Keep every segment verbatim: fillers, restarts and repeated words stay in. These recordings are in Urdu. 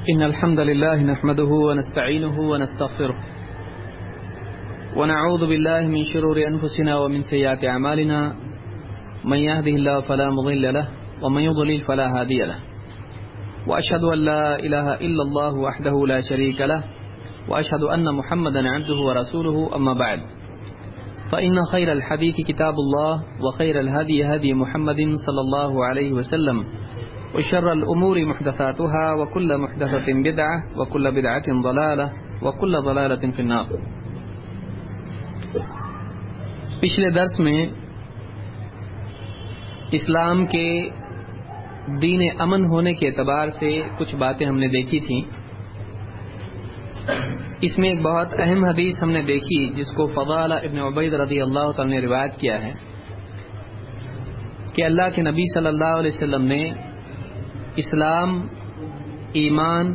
إن الحمد لله نحمده ونستعينه ونستغفره ونعوذ بالله من شرور أنفسنا ومن سيئات أعمالنا من يهده الله فلا مضل له ومن يضلل فلا هادي له وأشهد أن لا إله إلا الله وحده لا شريك له وأشهد أن محمدا عبده ورسوله أما بعد فإن خير الحديث كتاب الله وخير الهدي هدي محمد صلى الله عليه وسلم وشر الأمور محدثاتها وكل محدثة بدعة وكل بدعة ضلالة وكل ضلالة في النار. پچھلے درس میں اسلام کے دین امن ہونے کے اعتبار سے کچھ باتیں ہم نے دیکھی تھیں. اس میں ایک بہت اہم حدیث ہم نے دیکھی جس کو فضالہ ابن عبید رضی اللہ تعالی نے روایت کیا ہے کہ اللہ کے نبی صلی اللہ علیہ وسلم نے اسلام، ایمان،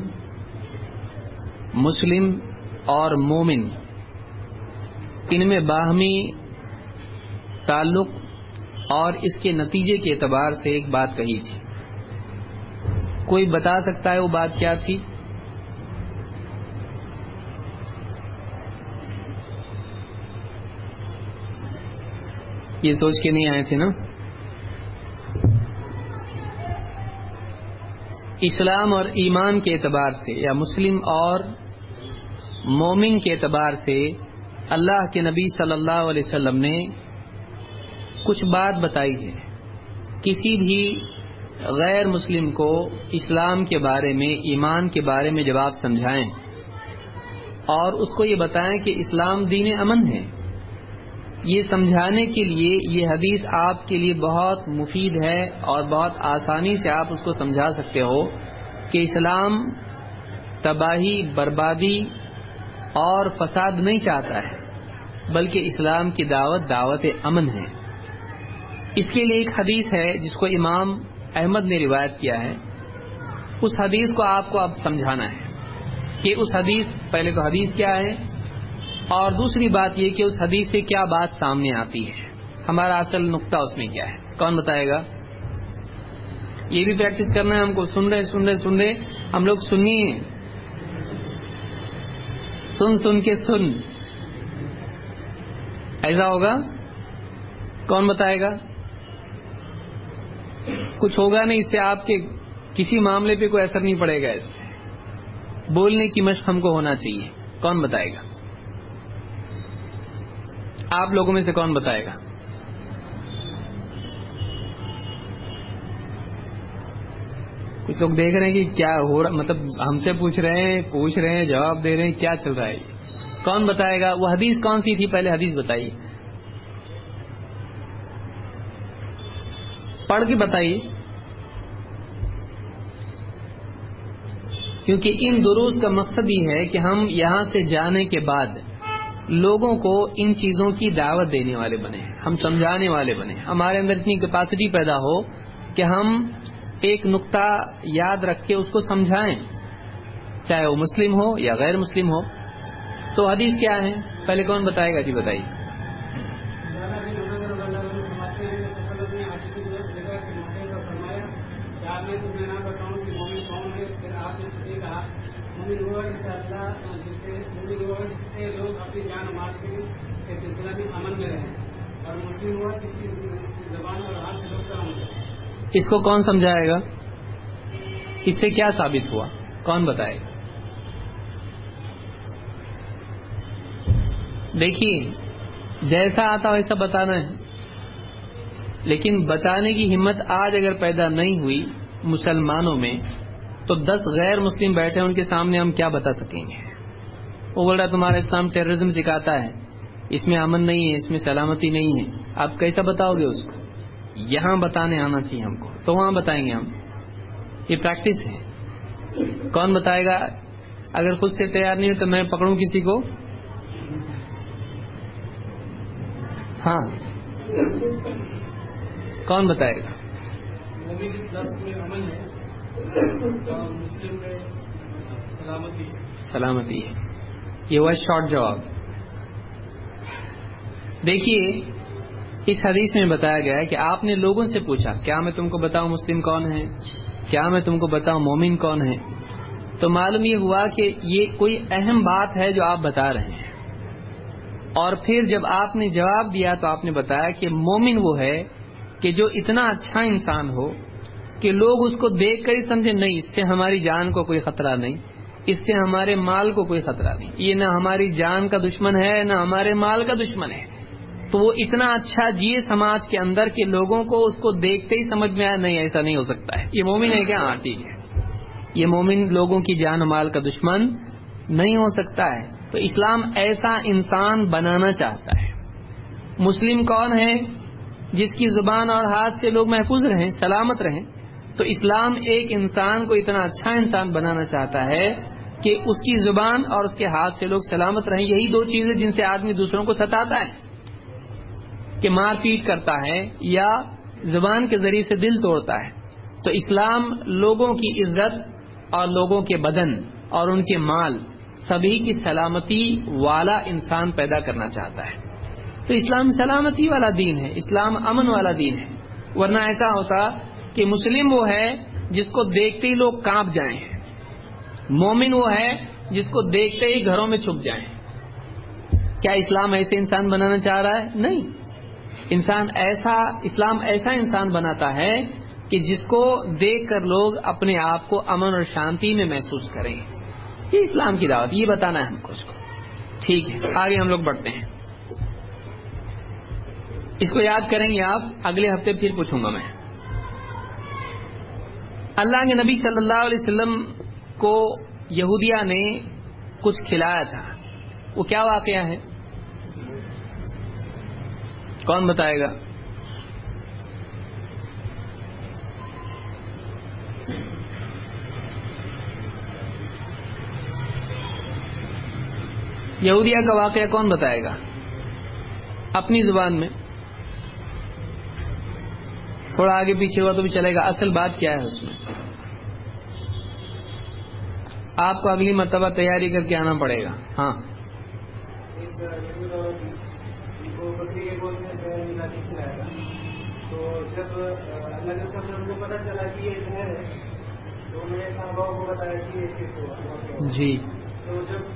مسلم اور مومن ان میں باہمی تعلق اور اس کے نتیجے کے اعتبار سے ایک بات کہی تھی. کوئی بتا سکتا ہے وہ بات کیا تھی؟ یہ سوچ کے نہیں آئے تھے نا؟ اسلام اور ایمان کے اعتبار سے یا مسلم اور مومن کے اعتبار سے اللہ کے نبی صلی اللہ علیہ وسلم نے کچھ بات بتائی ہے. کسی بھی غیر مسلم کو اسلام کے بارے میں، ایمان کے بارے میں جب آپ سمجھائیں اور اس کو یہ بتائیں کہ اسلام دین امن ہے، یہ سمجھانے کے لیے یہ حدیث آپ کے لیے بہت مفید ہے اور بہت آسانی سے آپ اس کو سمجھا سکتے ہو کہ اسلام تباہی، بربادی اور فساد نہیں چاہتا ہے، بلکہ اسلام کی دعوت دعوت امن ہے. اس کے لیے ایک حدیث ہے جس کو امام احمد نے روایت کیا ہے. اس حدیث کو آپ کو اب سمجھانا ہے کہ اس حدیث، پہلے تو حدیث کیا ہے اور دوسری بات یہ کہ اس حدیث سے کیا بات سامنے آتی ہے، ہمارا اصل نقطہ اس میں کیا ہے. کون بتائے گا؟ یہ بھی پریکٹس کرنا ہے ہم کو. سن رہے سن رہے سن رہے ہم لوگ سنیے، سن سن کے سن، ایسا ہوگا. کون بتائے گا؟ کچھ ہوگا نہیں، اس سے آپ کے کسی معاملے پہ کوئی اثر نہیں پڑے گا. اس سے بولنے کی مشق ہم کو ہونا چاہیے. کون بتائے گا؟ آپ لوگوں میں سے کون بتائے گا؟ کچھ لوگ دیکھ رہے ہیں کہ کیا ہو رہا، مطلب ہم سے پوچھ رہے ہیں پوچھ رہے ہیں جواب دے رہے ہیں، کیا چل رہا ہے. کون بتائے گا؟ وہ حدیث کون سی تھی؟ پہلے حدیث بتائیے، پڑھ کے بتائیے، کیونکہ ان دروس کا مقصد یہ ہے کہ ہم یہاں سے جانے کے بعد لوگوں کو ان چیزوں کی دعوت دینے والے بنے، ہم سمجھانے والے بنے، ہمارے اندر اتنی کیپیسٹی پیدا ہو کہ ہم ایک نقطہ یاد رکھ کے اس کو سمجھائیں، چاہے وہ مسلم ہو یا غیر مسلم ہو. تو حدیث کیا ہے؟ پہلے کون بتائے گا؟ جی بتائیے. اس کو کون سمجھائے گا؟ اس سے کیا ثابت ہوا؟ کون بتائے گا؟ دیکھیے، جیسا آتا ویسا بتانا ہے، لیکن بتانے کی ہمت آج اگر پیدا نہیں ہوئی مسلمانوں میں تو دس غیر مسلم بیٹھے ان کے سامنے ہم کیا بتا سکیں گے؟ وہ بول رہا تمہارا اسلام ٹیررزم سکھاتا ہے، اس میں امن نہیں ہے، اس میں سلامتی نہیں ہے. آپ کیسا بتاؤ گے اس کو؟ یہاں بتانے آنا چاہیے ہم کو، تو وہاں بتائیں گے ہم. یہ پریکٹس ہے. کون بتائے گا؟ اگر خود سے تیار نہیں ہو تو میں پکڑوں کسی کو. ہاں، کون بتائے گا؟ مومن اس لفظ میں امن ہے اور مسلم میں سلامتی ہے. سلامتی ہے. یہ ہوا شارٹ جواب. دیکھیے، اس حدیث میں بتایا گیا ہے کہ آپ نے لوگوں سے پوچھا کیا میں تم کو بتاؤں مسلم کون ہے، کیا میں تم کو بتاؤں مومن کون ہے. تو معلوم یہ ہوا کہ یہ کوئی اہم بات ہے جو آپ بتا رہے ہیں، اور پھر جب آپ نے جواب دیا تو آپ نے بتایا کہ مومن وہ ہے کہ جو اتنا اچھا انسان ہو کہ لوگ اس کو دیکھ کر ہی سمجھے نہیں اس سے ہماری جان کو کوئی خطرہ نہیں، اس سے ہمارے مال کو کوئی خطرہ نہیں، یہ نہ ہماری جان کا دشمن ہے نہ ہمارے مال کا دشمن ہے، تو وہ اتنا اچھا جیے سماج کے اندر کہ لوگوں کو اس کو دیکھتے ہی سمجھ میں آیا نہیں ایسا نہیں ہو سکتا ہے، یہ مومن ہے کیا؟ ہاں ٹھیک ہے، یہ مومن لوگوں کی جان و مال کا دشمن نہیں ہو سکتا ہے۔ تو اسلام ایسا انسان بنانا چاہتا ہے۔ مسلم کون ہے؟ جس کی زبان اور ہاتھ سے لوگ محفوظ رہیں، سلامت رہیں۔ تو اسلام ایک انسان کو اتنا اچھا انسان بنانا چاہتا ہے کہ اس کی زبان اور اس کے ہاتھ سے لوگ سلامت رہیں۔ یہی دو چیزیں جن سے آدمی دوسروں کو ستاتا ہے، کہ مار پیٹ کرتا ہے یا زبان کے ذریعے سے دل توڑتا ہے۔ تو اسلام لوگوں کی عزت اور لوگوں کے بدن اور ان کے مال سبھی کی سلامتی والا انسان پیدا کرنا چاہتا ہے۔ تو اسلام سلامتی والا دین ہے، اسلام امن والا دین ہے، ورنہ ایسا ہوتا کہ مسلم وہ ہے جس کو دیکھتے ہی لوگ کانپ جائیں، مومن وہ ہے جس کو دیکھتے ہی گھروں میں چھپ جائیں۔ کیا اسلام ایسے انسان بنانا چاہ رہا ہے؟ نہیں، انسان ایسا اسلام ایسا انسان بناتا ہے کہ جس کو دیکھ کر لوگ اپنے آپ کو امن اور شانتی میں محسوس کریں۔ یہ اسلام کی دعوت، یہ بتانا ہے ہم کو اس کو۔ ٹھیک ہے، آگے ہم لوگ بڑھتے ہیں۔ اس کو یاد کریں گے آپ، اگلے ہفتے پھر پوچھوں گا میں۔ اللہ کے نبی صلی اللہ علیہ وسلم کو یہودیہ نے کچھ کھلایا تھا، وہ کیا واقعہ ہے؟ کون بتائے گا؟ یہودیہ کا واقعہ کون بتائے گا اپنی زبان میں؟ تھوڑا آگے پیچھے ہوا تو بھی چلے گا، اصل بات کیا ہے اس میں؟ آپ کو اگلی مرتبہ تیاری کر کے آنا پڑے گا۔ ہاں، تو جب اللہ کے کو پتا چلا کہ یہ زہر ہے تو انہوں نے صحابہ کو بتایا کہ ایسے ہوا جی، تو جب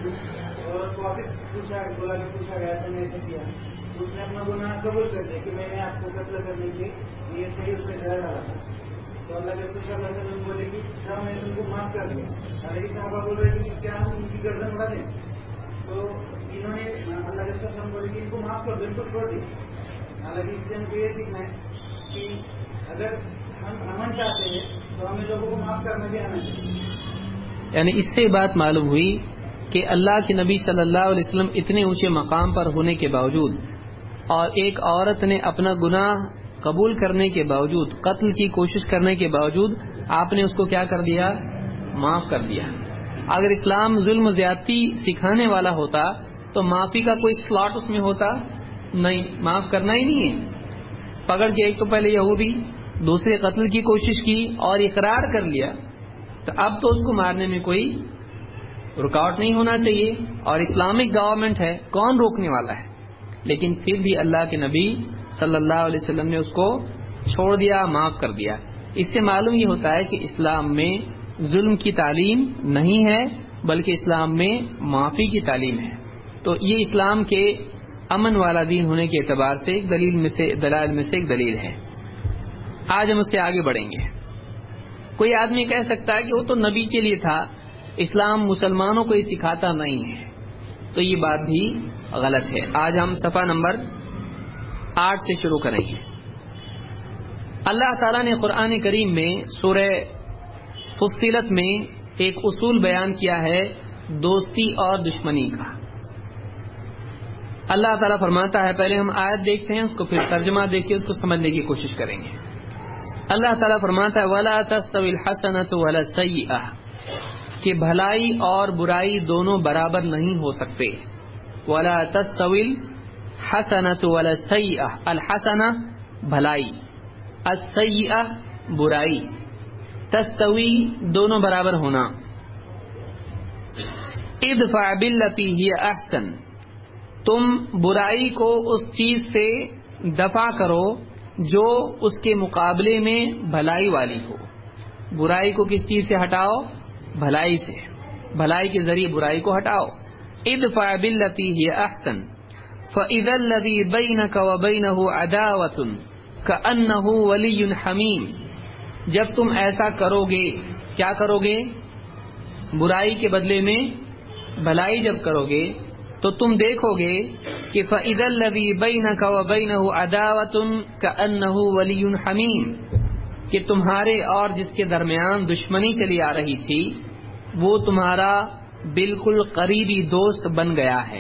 واپس پوچھا بولا کہ پوچھا گیا تو نے ایسے کیا، اس نے اپنا گناہ قبول کر دیا کہ میں نے آپ کو قتل کرنے کے لیے صحیح اس میں زہر ڈالا تھا۔ تو اللہ کے صلی اللہ علیہ وسلم بولے کہ جب میں نے تم کو معاف کر دیا، حالانکہ صحابہ بول رہے کہ کیا ہم ان کی گردن اڑا دیں؟ تو انہوں نے اللہ کے صلی اللہ علیہ وسلم بولے کہ ان کو معاف کر دو، ان کو چھوڑ دیں۔ حالانکہ اس سے ہم کو یہ سیکھنا ہے کہ اگر ہم امن چاہتے ہیں تو ہمیں لوگوں کو معاف کرنا بھی آنا چاہیے۔ یعنی اس سے بات معلوم ہوئی کہ اللہ کے نبی صلی اللہ علیہ وسلم اتنے اونچے مقام پر ہونے کے باوجود اور ایک عورت نے اپنا گناہ قبول کرنے کے باوجود، قتل کی کوشش کرنے کے باوجود آپ نے اس کو کیا کر دیا؟ معاف کر دیا۔ اگر اسلام ظلم و زیادتی سکھانے والا ہوتا تو معافی کا کوئی سلاٹ اس میں ہوتا نہیں، معاف کرنا ہی نہیں ہے۔ پکڑ کے ایک تو پہلے یہودی، دوسرے قتل کی کوشش کی اور اقرار کر لیا، تو اب تو اس کو مارنے میں کوئی رکاوٹ نہیں ہونا چاہیے، اور اسلامک گورنمنٹ ہے، کون روکنے والا ہے؟ لیکن پھر بھی اللہ کے نبی صلی اللہ علیہ وسلم نے اس کو چھوڑ دیا، معاف کر دیا۔ اس سے معلوم یہ ہوتا ہے کہ اسلام میں ظلم کی تعلیم نہیں ہے، بلکہ اسلام میں معافی کی تعلیم ہے۔ تو یہ اسلام کے امن والا دین ہونے کے اعتبار سے ایک دلیل میں سے دلائل میں سے ایک دلیل ہے۔ آج ہم اس سے آگے بڑھیں گے۔ کوئی آدمی کہہ سکتا ہے کہ وہ تو نبی کے لیے تھا، اسلام مسلمانوں کو یہ سکھاتا نہیں ہے، تو یہ بات بھی غلط ہے۔ آج ہم صفحہ نمبر آٹھ سے شروع کریں گے۔ اللہ تعالیٰ نے قرآن کریم میں سورہ فصلت میں ایک اصول بیان کیا ہے دوستی اور دشمنی کا۔ اللہ تعالیٰ فرماتا ہے، پہلے ہم آیت دیکھتے ہیں، اس کو پھر ترجمہ دیکھ کے اس کو سمجھنے کی کوشش کریں گے۔ اللہ تعالیٰ فرماتا ہے وَلَا تَسْتَوِي الْحَسَنَةُ وَلَا السَّيِّئَةُ، کہ بھلائی اور برائی دونوں برابر نہیں ہو سکتے۔ وَلَا تَسْتَوِي الْحَسَنَةُ وَلَا السَّيِّئَةُ، الحسنہ بھلائی، السیئہ برائی، تستوی دونوں برابر ہونا۔ ادفع باللتی ہی احسن، تم برائی کو اس چیز سے دفع کرو جو اس کے مقابلے میں بھلائی والی ہو۔ برائی کو کس چیز سے ہٹاؤ؟ بھلائی سے، بھلائی کے ذریعے برائی کو ہٹاؤ. ادفع بالتی ہی احسن فاذا الذی بینک وبینہ عداوۃ کأنہ ولی حمیم. جب تم ایسا کرو گے، کیا کرو گے؟ برائی کے بدلے میں بھلائی جب کرو گے تو تم دیکھو گے کہ فَإِذَا الَّذِي بَيْنَكَ وَبَيْنَهُ عَدَاوَةٌ كَأَنَّهُ وَلِيٌّ حَمِيمٌ، کہ تمہارے اور جس کے درمیان دشمنی چلی آ رہی تھی وہ تمہارا بالکل قریبی دوست بن گیا ہے.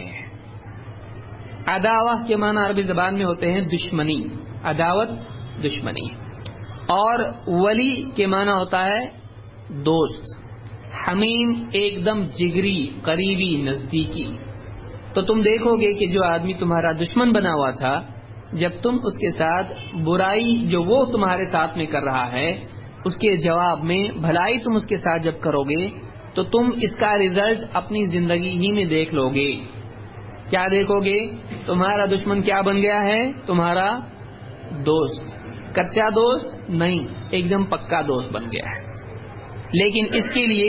عداوہ کے معنی عربی زبان میں ہوتے ہیں دشمنی، عداوت دشمنی، اور ولی کے معنی ہوتا ہے دوست، حمیم ایک دم جگری، قریبی، نزدیکی. تو تم دیکھو گے کہ جو آدمی تمہارا دشمن بنا ہوا تھا، جب تم اس کے ساتھ برائی جو وہ تمہارے ساتھ میں کر رہا ہے اس کے جواب میں بھلائی تم اس کے ساتھ جب کرو گے تو تم اس کا رزلٹ اپنی زندگی ہی میں دیکھ لو گے. کیا دیکھو گے؟ تمہارا دشمن کیا بن گیا ہے؟ تمہارا دوست. کچا دوست نہیں، ایک دم پکا دوست بن گیا ہے. لیکن اس کے لیے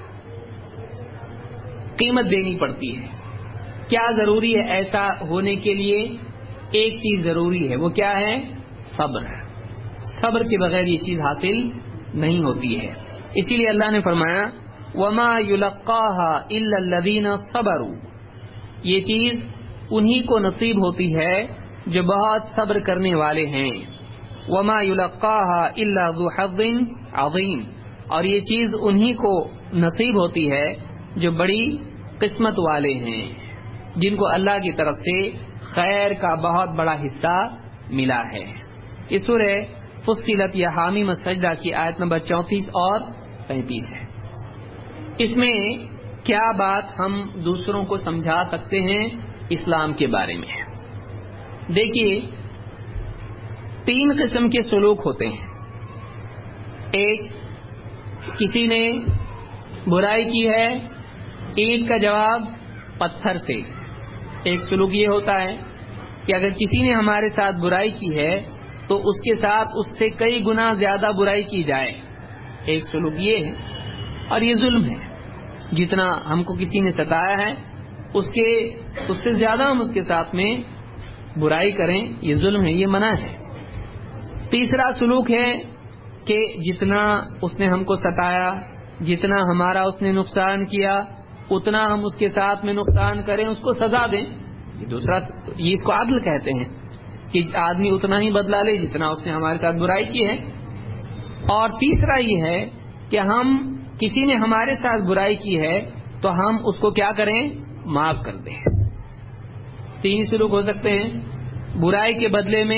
قیمت دینی پڑتی ہے. کیا ضروری ہے ایسا ہونے کے لیے؟ ایک چیز ضروری ہے، وہ کیا ہے؟ صبر. صبر کے بغیر یہ چیز حاصل نہیں ہوتی ہے. اسی لیے اللہ نے فرمایا وما يلقاها الا الذين صبروا، یہ چیز انہی کو نصیب ہوتی ہے جو بہت صبر کرنے والے ہیں. وما يلقاها الا ذو حظ عظیم، اور یہ چیز انہی کو نصیب ہوتی ہے جو بڑی قسمت والے ہیں، جن کو اللہ کی طرف سے خیر کا بہت بڑا حصہ ملا ہے. یہ سورہ فصلت یا حامیم السجدہ کی آیت نمبر چونتیس اور پینتیس ہے. اس میں کیا بات ہم دوسروں کو سمجھا سکتے ہیں اسلام کے بارے میں؟ دیکھیے، تین قسم کے سلوک ہوتے ہیں. ایک، کسی نے برائی کی ہے، اینٹ کا جواب پتھر سے. ایک سلوک یہ ہوتا ہے کہ اگر کسی نے ہمارے ساتھ برائی کی ہے تو اس کے ساتھ اس سے کئی گنا زیادہ برائی کی جائے. ایک سلوک یہ ہے، اور یہ ظلم ہے. جتنا ہم کو کسی نے ستایا ہے اس کے اس سے زیادہ ہم اس کے ساتھ میں برائی کریں، یہ ظلم ہے، یہ منع ہے. تیسرا سلوک ہے کہ جتنا اس نے ہم کو ستایا، جتنا ہمارا اس نے نقصان کیا، اتنا ہم اس کے ساتھ میں نقصان کریں، اس کو سزا دیں. یہ دوسرا، یہ اس کو عدل کہتے ہیں کہ آدمی اتنا ہی بدلہ لے جتنا اس نے ہمارے ساتھ برائی کی ہے. اور تیسرا یہ ہے کہ ہم کسی نے ہمارے ساتھ برائی کی ہے تو ہم اس کو کیا کریں؟ معاف کر دیں. تین سلوک ہو سکتے ہیں. برائی کے بدلے میں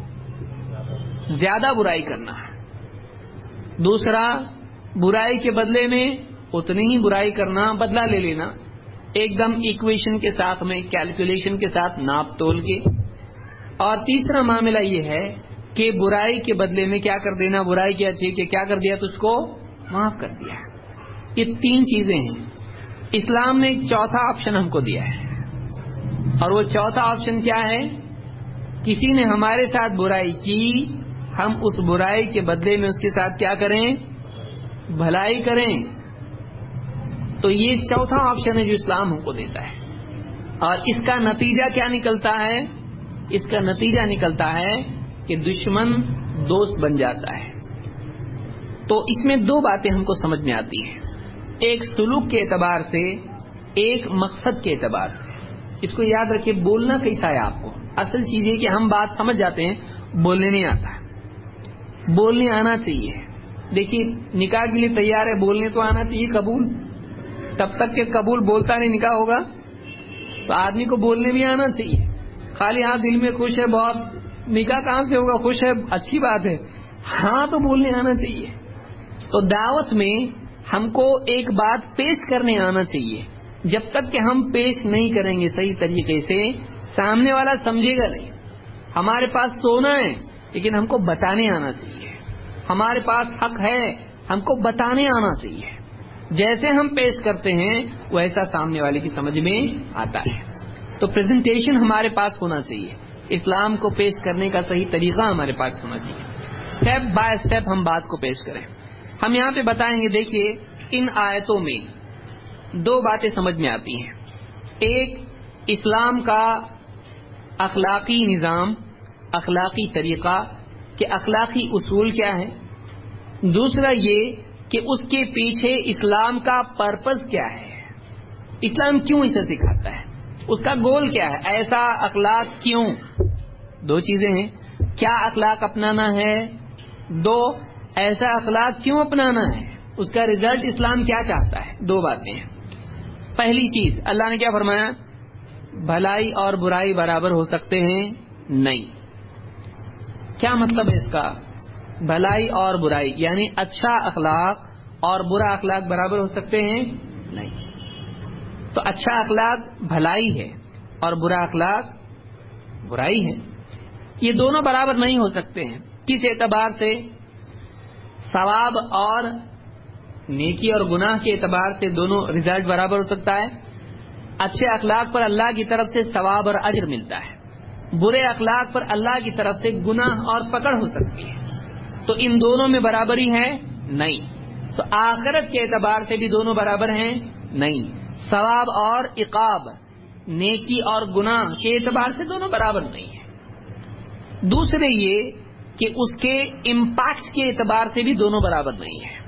زیادہ برائی کرنا، دوسرا برائی کے بدلے میں اتنی ہی برائی کرنا، بدلہ لے لینا، ایک دم ایکویشن کے ساتھ میں، کیلکولیشن کے ساتھ، ناپ تول کے. اور تیسرا معاملہ یہ ہے کہ برائی کے بدلے میں کیا کر دینا؟ برائی کیا ٹھیک ہے، کیا کر دیا؟ تجھ کو معاف کر دیا. یہ تین چیزیں ہیں. اسلام نے ایک چوتھا آپشن ہم کو دیا ہے، اور وہ چوتھا آپشن کیا ہے؟ کسی نے ہمارے ساتھ برائی کی، ہم اس برائی کے بدلے میں اس کے ساتھ کیا کریں؟ بھلائی کریں. تو یہ چوتھا آپشن ہے جو اسلام ہم کو دیتا ہے. اور اس کا نتیجہ کیا نکلتا ہے؟ اس کا نتیجہ نکلتا ہے کہ دشمن دوست بن جاتا ہے. تو اس میں دو باتیں ہم کو سمجھ میں آتی ہیں، ایک سلوک کے اعتبار سے، ایک مقصد کے اعتبار سے. اس کو یاد رکھیے، بولنا کیسا ہے آپ کو. اصل چیز یہ کہ ہم بات سمجھ جاتے ہیں، بولنے نہیں آتا. بولنے آنا چاہیے. دیکھیے، نکاح کے لیے تیار ہے، بولنے تو آنا چاہیے. قبول، تب تک کہ قبول بولتا نہیں نکاح ہوگا. تو آدمی کو بولنے بھی آنا چاہیے. خالی ہاں دل میں خوش ہے بہت، نکاح کہاں سے ہوگا؟ خوش ہے، اچھی بات ہے، ہاں تو بولنے آنا چاہیے. تو دعوت میں ہم کو ایک بات پیش کرنے آنا چاہیے. جب تک کہ ہم پیش نہیں کریں گے صحیح طریقے سے، سامنے والا سمجھے گا نہیں. ہمارے پاس سونا ہے لیکن ہم کو بتانے آنا چاہیے. ہمارے پاس حق ہے، ہم کو بتانے آنا چاہیے. جیسے ہم پیش کرتے ہیں ویسا سامنے والے کی سمجھ میں آتا ہے. تو پریزنٹیشن ہمارے پاس ہونا چاہیے. اسلام کو پیش کرنے کا صحیح طریقہ ہمارے پاس ہونا چاہیے. اسٹیپ بائی اسٹیپ ہم بات کو پیش کریں. ہم یہاں پہ بتائیں گے. دیکھیے ان آیتوں میں دو باتیں سمجھ میں آتی ہیں. ایک اسلام کا اخلاقی نظام، اخلاقی طریقہ کہ اخلاقی اصول کیا ہے. دوسرا یہ کہ اس کے پیچھے اسلام کا پرپز کیا ہے، اسلام کیوں اسے سکھاتا ہے، اس کا گول کیا ہے، ایسا اخلاق کیوں. دو چیزیں ہیں، کیا اخلاق اپنانا ہے، دو ایسا اخلاق کیوں اپنانا ہے، اس کا ریزلٹ اسلام کیا چاہتا ہے. دو باتیں ہیں. پہلی چیز اللہ نے کیا فرمایا، بھلائی اور برائی برابر ہو سکتے ہیں؟ نہیں. کیا مطلب ہے اس کا، بھلائی اور برائی یعنی اچھا اخلاق اور برا اخلاق برابر ہو سکتے ہیں؟ نہیں. تو اچھا اخلاق بھلائی ہے اور برا اخلاق برائی ہے، یہ دونوں برابر نہیں ہو سکتے ہیں. کس اعتبار سے؟ ثواب اور نیکی اور گناہ کے اعتبار سے دونوں ریزلٹ برابر ہو سکتا ہے. اچھے اخلاق پر اللہ کی طرف سے ثواب اور اجر ملتا ہے، برے اخلاق پر اللہ کی طرف سے گناہ اور پکڑ ہو سکتی ہے. تو ان دونوں میں برابری ہے؟ نہیں. تو آخرت کے اعتبار سے بھی دونوں برابر ہیں؟ نہیں. ثواب اور عقاب، نیکی اور گناہ کے اعتبار سے دونوں برابر نہیں ہیں. دوسرے یہ کہ اس کے امپیکٹ کے اعتبار سے بھی دونوں برابر نہیں ہیں.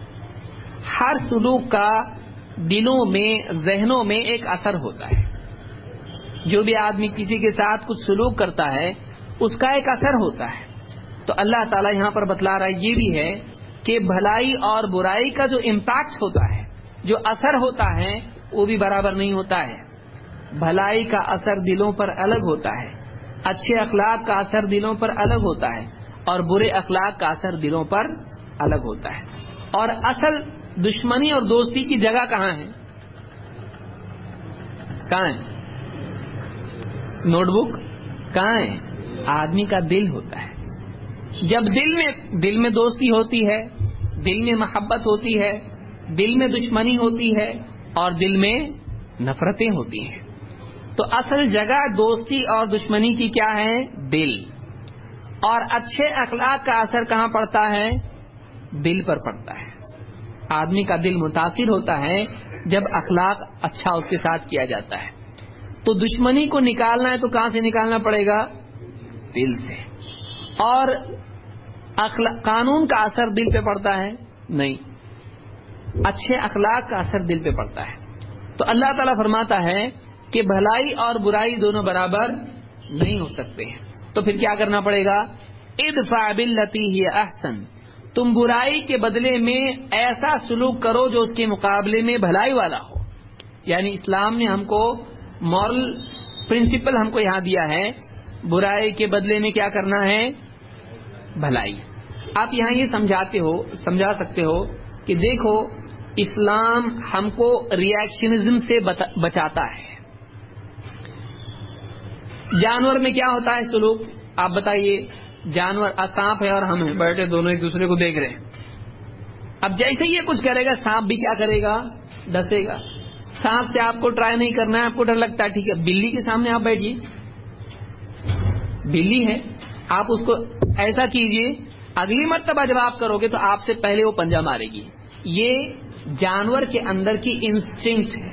ہر سلوک کا دلوں میں، ذہنوں میں ایک اثر ہوتا ہے. جو بھی آدمی کسی کے ساتھ کچھ سلوک کرتا ہے اس کا ایک اثر ہوتا ہے. تو اللہ تعالیٰ یہاں پر بتلا رہا ہے یہ بھی ہے کہ بھلائی اور برائی کا جو امپیکٹ ہوتا ہے، جو اثر ہوتا ہے، وہ بھی برابر نہیں ہوتا ہے. بھلائی کا اثر دلوں پر الگ ہوتا ہے، اچھے اخلاق کا اثر دلوں پر الگ ہوتا ہے، اور برے اخلاق کا اثر دلوں پر الگ ہوتا ہے. اور اصل دشمنی اور دوستی کی جگہ کہاں ہے؟ کہاں ہے؟ نوٹ بک کہاں ہے؟ آدمی کا دل ہوتا ہے. جب دل میں دل میں دوستی ہوتی ہے، دل میں محبت ہوتی ہے، دل میں دشمنی ہوتی ہے اور دل میں نفرتیں ہوتی ہیں. تو اصل جگہ دوستی اور دشمنی کی کیا ہے؟ دل. اور اچھے اخلاق کا اثر کہاں پڑتا ہے؟ دل پر پڑتا ہے. آدمی کا دل متاثر ہوتا ہے جب اخلاق اچھا اس کے ساتھ کیا جاتا ہے. تو دشمنی کو نکالنا ہے تو کہاں سے نکالنا پڑے گا؟ دل سے. اور قانون کا اثر دل پہ پڑتا ہے؟ نہیں. اچھے اخلاق کا اثر دل پہ پڑتا ہے. تو اللہ تعالیٰ فرماتا ہے کہ بھلائی اور برائی دونوں برابر نہیں ہو سکتے ہیں. تو پھر کیا کرنا پڑے گا؟ ادفع باللتی ہی احسن، تم برائی کے بدلے میں ایسا سلوک کرو جو اس کے مقابلے میں بھلائی والا ہو. یعنی اسلام نے ہم کو مورل پرنسپل ہم کو یہاں دیا ہے، برائی کے بدلے میں کیا کرنا ہے؟ بھلائی. آپ یہاں یہ سمجھاتے ہو سمجھا سکتے ہو کہ دیکھو اسلام ہم کو ریئیکشنزم سے بچاتا ہے. جانور میں کیا ہوتا ہے سلوک؟ آپ بتائیے. جانور سانپ ہے اور ہم ہیں بیٹھے دونوں ایک دوسرے کو دیکھ رہے ہیں. اب جیسے یہ کچھ کرے گا سانپ بھی کیا کرے گا؟ ڈسے گا. سانپ سے آپ کو ٹرائی نہیں کرنا ہے، آپ کو ڈر لگتا ہے، ٹھیک ہے. بلی کے سامنے آپ بیٹھیے، بلی ہے، آپ اس کو ایسا کیجئے، اگلی مرتبہ جب آپ کرو گے تو آپ سے پہلے وہ پنجہ مارے گی. یہ جانور کے اندر کی انسٹنکٹ ہے.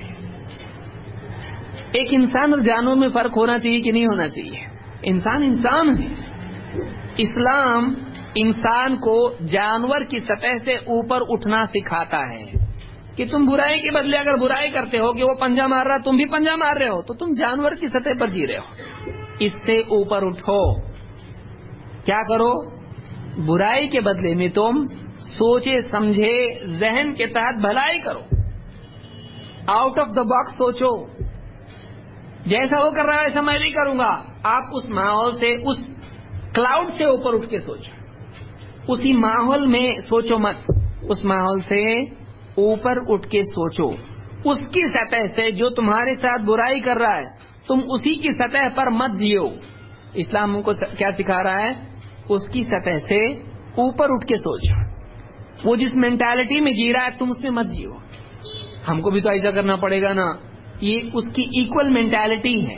ایک انسان اور جانور میں فرق ہونا چاہیے کہ نہیں ہونا چاہیے؟ انسان انسان ہے. اسلام انسان کو جانور کی سطح سے اوپر اٹھنا سکھاتا ہے کہ تم برائی کے بدلے اگر برائی کرتے ہو کہ وہ پنجہ مار رہا تم بھی پنجہ مار رہے ہو تو تم جانور کی سطح پر جی رہے ہو. اس سے اوپر اٹھو. کیا کرو؟ برائی کے بدلے میں تم سوچے سمجھے ذہن کے تحت بھلائی کرو. آؤٹ آف دا باکس سوچو. جیسا وہ کر رہا ہے ویسا میں بھی کروں گا. آپ اس ماحول سے، اس کلاؤڈ سے اوپر اٹھ کے سوچو. اسی ماحول میں سوچو مت، اس ماحول سے اوپر اٹھ کے سوچو. اس کی سطح سے جو تمہارے ساتھ برائی کر رہا ہے تم اسی کی سطح پر مت جیو. اسلام کو کیا سکھا رہا ہے؟ اس کی سطح سے اوپر اٹھ کے سوچ. وہ جس مینٹالٹی میں جی رہا ہے تم اس میں مت جیو. ہم کو بھی تو ایسا کرنا پڑے گا نا. یہ اس کی ایکول مینٹالٹی ہے،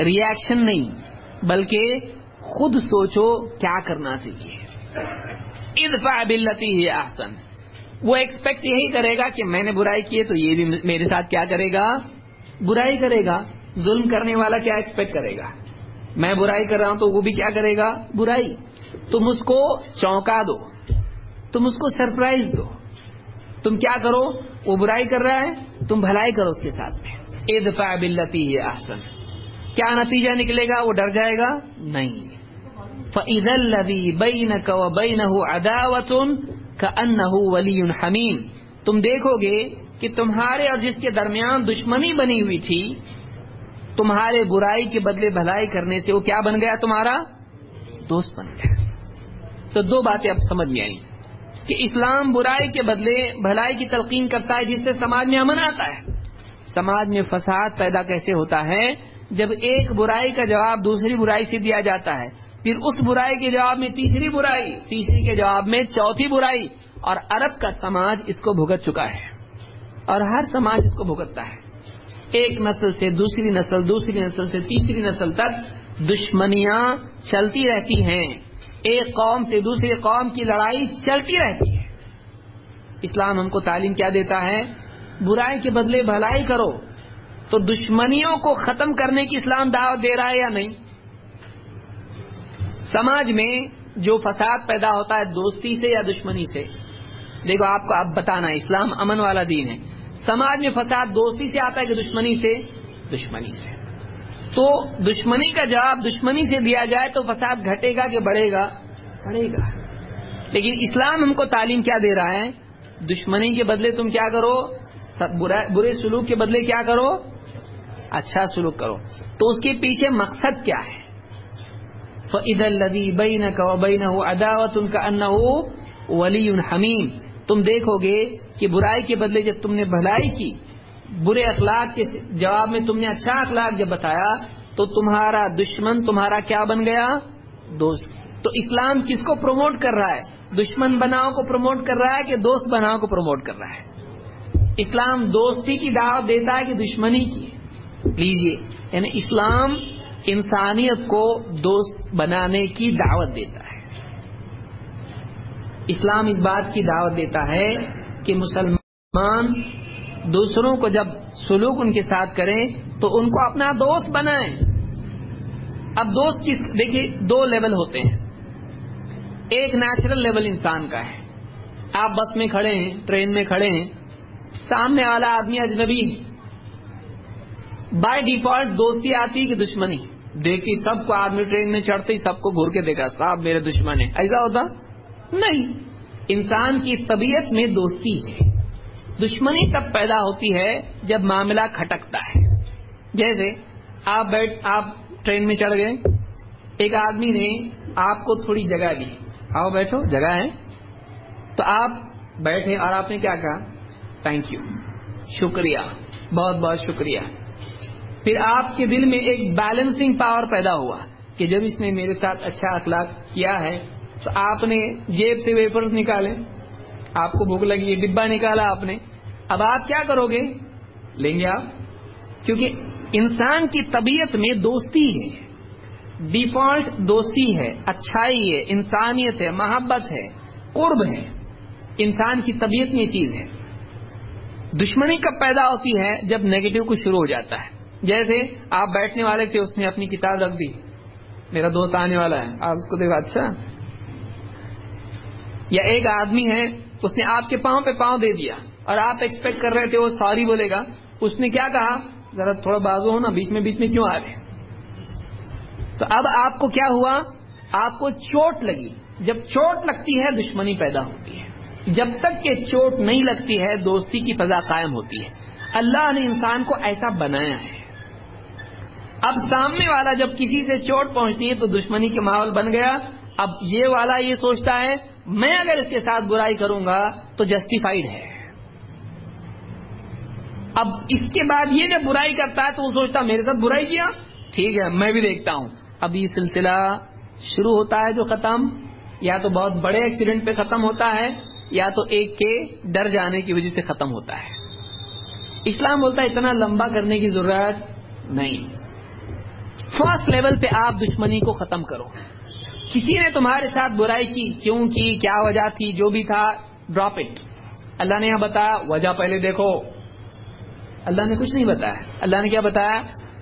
ریئیکشن نہیں، بلکہ خود سوچو کیا کرنا چاہیے. ادفع باللتی ہی احسن. وہ ایکسپیکٹ یہی کرے گا کہ میں نے برائی کی ہے تو یہ بھی میرے ساتھ کیا کرے گا؟ برائی کرے گا. ظلم کرنے والا کیا ایکسپیکٹ کرے گا؟ میں برائی کر رہا ہوں تو وہ بھی کیا کرے گا؟ برائی. تم اس کو چونکا دو, تم اس کو سرپرائز دو. تم کیا کرو؟ وہ برائی کر رہا ہے, تم بھلائی کرو اس کے ساتھ میں. ادفع باللتی ہی احسن. کیا نتیجہ نکلے گا؟ وہ ڈر جائے گا؟ نہیں. فَإِذَا الَّذِي بَيْنَكَ وَبَيْنَهُ عَدَاوَةٌ كَأَنَّهُ وَلِيٌّ حَمِيمٌ. تم دیکھو گے کہ تمہارے اور جس کے درمیان دشمنی بنی ہوئی تھی, تمہارے برائی کے بدلے بھلائی کرنے سے وہ کیا بن گیا؟ تمہارا دوست بن گیا. تو دو باتیں اب سمجھ میں آئیں کہ اسلام برائی کے بدلے بھلائی کی تلقین کرتا ہے, جس سے سماج میں امن آتا ہے. سماج میں فساد پیدا کیسے ہوتا ہے؟ جب ایک برائی کا جواب دوسری برائی سے دیا جاتا ہے, پھر اس برائی کے جواب میں تیسری برائی, تیسری کے جواب میں چوتھی برائی. اور عرب کا سماج اس کو بھگت چکا ہے, اور ہر سماج اس کو بھگتتا ہے. ایک نسل سے دوسری نسل, دوسری نسل سے تیسری نسل تک دشمنیاں چلتی رہتی ہیں. ایک قوم سے دوسری قوم کی لڑائی چلتی رہتی ہے. اسلام ہم کو تعلیم کیا دیتا ہے؟ برائی کے بدلے بھلائی کرو. تو دشمنیوں کو ختم کرنے کی اسلام دعوت دے رہا ہے یا نہیں؟ سماج میں جو فساد پیدا ہوتا ہے دوستی سے یا دشمنی سے؟ دیکھو آپ کو اب بتانا ہے, اسلام امن والا دین ہے. سماج میں فساد دوستی سے آتا ہے کہ دشمنی سے؟ دشمنی سے. تو دشمنی کا جواب دشمنی سے دیا جائے تو فساد گھٹے گا کہ بڑھے گا؟ بڑھے گا. لیکن اسلام ہم کو تعلیم کیا دے رہا ہے؟ دشمنی کے بدلے تم کیا کرو؟ برے سلوک کے بدلے کیا کرو؟ اچھا سلوک کرو. تو اس کے پیچھے مقصد کیا ہے؟ فَإِذَا الَّذِي بَيْنَكَ وَبَيْنَهُ عَدَاوَةٌ كَأَنَّهُ وَلِيٌّ حَمِيمٌ. تم دیکھو گے کہ برائی کے بدلے جب تم نے بھلائی کی, برے اخلاق کے جواب میں تم نے اچھا اخلاق جب بتایا, تو تمہارا دشمن تمہارا کیا بن گیا؟ دوست. تو اسلام کس کو پروموٹ کر رہا ہے؟ دشمن بناؤ کو پروموٹ کر رہا ہے کہ دوست بناؤ کو پروموٹ کر رہا ہے؟ اسلام دوستی کی دعوت دیتا ہے کہ دشمنی کی؟ لیجئے, یعنی اسلام انسانیت کو دوست بنانے کی دعوت دیتا ہے. اسلام اس بات کی دعوت دیتا ہے کہ مسلمان دوسروں کو جب سلوک ان کے ساتھ کریں تو ان کو اپنا دوست بنائیں. اب دوست کس, دیکھیے دو لیول ہوتے ہیں. ایک نیچرل لیول انسان کا ہے. آپ بس میں کھڑے ہیں, ٹرین میں کھڑے ہیں, سامنے والا آدمی اجنبی ہے, بائی ڈیفالٹ دوستی آتی کہ دشمنی؟ دیکھتی سب کو, آدمی ٹرین میں چڑھتے ہی سب کو گھور کے دیکھا, صاحب میرے دشمن ہے, ایسا ہوتا نہیں. انسان کی طبیعت میں دوستی ہے. دشمنی تب پیدا ہوتی ہے جب معاملہ کھٹکتا ہے. جیسے آپ بیٹھ آپ ٹرین میں چڑھ گئے, ایک آدمی نے آپ کو تھوڑی جگہ دی, آؤ بیٹھو جگہ ہے, تو آپ بیٹھے اور آپ نے کیا کہا؟ تھینک یو, شکریہ, بہت بہت شکریہ. پھر آپ کے دل میں ایک بیلنسنگ پاور پیدا ہوا کہ جب اس نے میرے ساتھ اچھا اخلاق کیا ہے تو آپ نے جیب سے ویفرز نکالے, آپ کو بھوک لگی ہے, ڈبہ نکالا آپ نے. اب آپ کیا کرو گے؟ لیں گے آپ, کیونکہ انسان کی طبیعت میں دوستی ہے, ڈیفالٹ دوستی ہے, اچھائی ہے, انسانیت ہے, محبت ہے, قرب ہے. انسان کی طبیعت میں چیز ہے. دشمنی کب پیدا ہوتی ہے؟ جب نیگیٹو کچھ شروع ہو جاتا ہے. جیسے آپ بیٹھنے والے تھے, اس نے اپنی کتاب رکھ دی, میرا دوست آنے والا ہے, آپ اس کو دیکھا اچھا. یا ایک آدمی ہے, اس نے آپ کے پاؤں پہ پاؤں دے دیا اور آپ ایکسپیکٹ کر رہے تھے وہ سوری بولے گا, اس نے کیا کہا؟ ذرا تھوڑا بازو ہو نا, بیچ میں بیچ میں کیوں آ رہے؟ تو اب آپ کو کیا ہوا؟ آپ کو چوٹ لگی. جب چوٹ لگتی ہے دشمنی پیدا ہوتی ہے. جب تک کہ چوٹ نہیں لگتی ہے دوستی کی فضا قائم ہوتی ہے. اللہ نے انسان کو ایسا بنایا ہے. اب سامنے والا جب کسی سے چوٹ پہنچتی ہے تو دشمنی کے ماحول بن گیا. اب یہ والا یہ سوچتا ہے میں اگر اس کے ساتھ برائی کروں گا تو جسٹیفائیڈ ہے. اب اس کے بعد یہ جب برائی کرتا ہے تو وہ سوچتا میرے ساتھ برائی کیا, ٹھیک ہے میں بھی دیکھتا ہوں. اب یہ سلسلہ شروع ہوتا ہے جو ختم یا تو بہت بڑے ایکسیڈنٹ پہ ختم ہوتا ہے یا تو ایک کے ڈر جانے کی وجہ سے ختم ہوتا ہے. اسلام بولتا ہے اتنا لمبا کرنے کی ضرورت نہیں. فرسٹ لیول پہ آپ دشمنی کو ختم کرو. کسی نے تمہارے ساتھ برائی کی، کیوں کی، کیا وجہ تھی، جو بھی تھا، ڈراپ اٹ. اللہ نے یہاں بتایا وجہ پہلے دیکھو. اللہ نے کچھ نہیں بتایا. اللہ نے کیا بتایا؟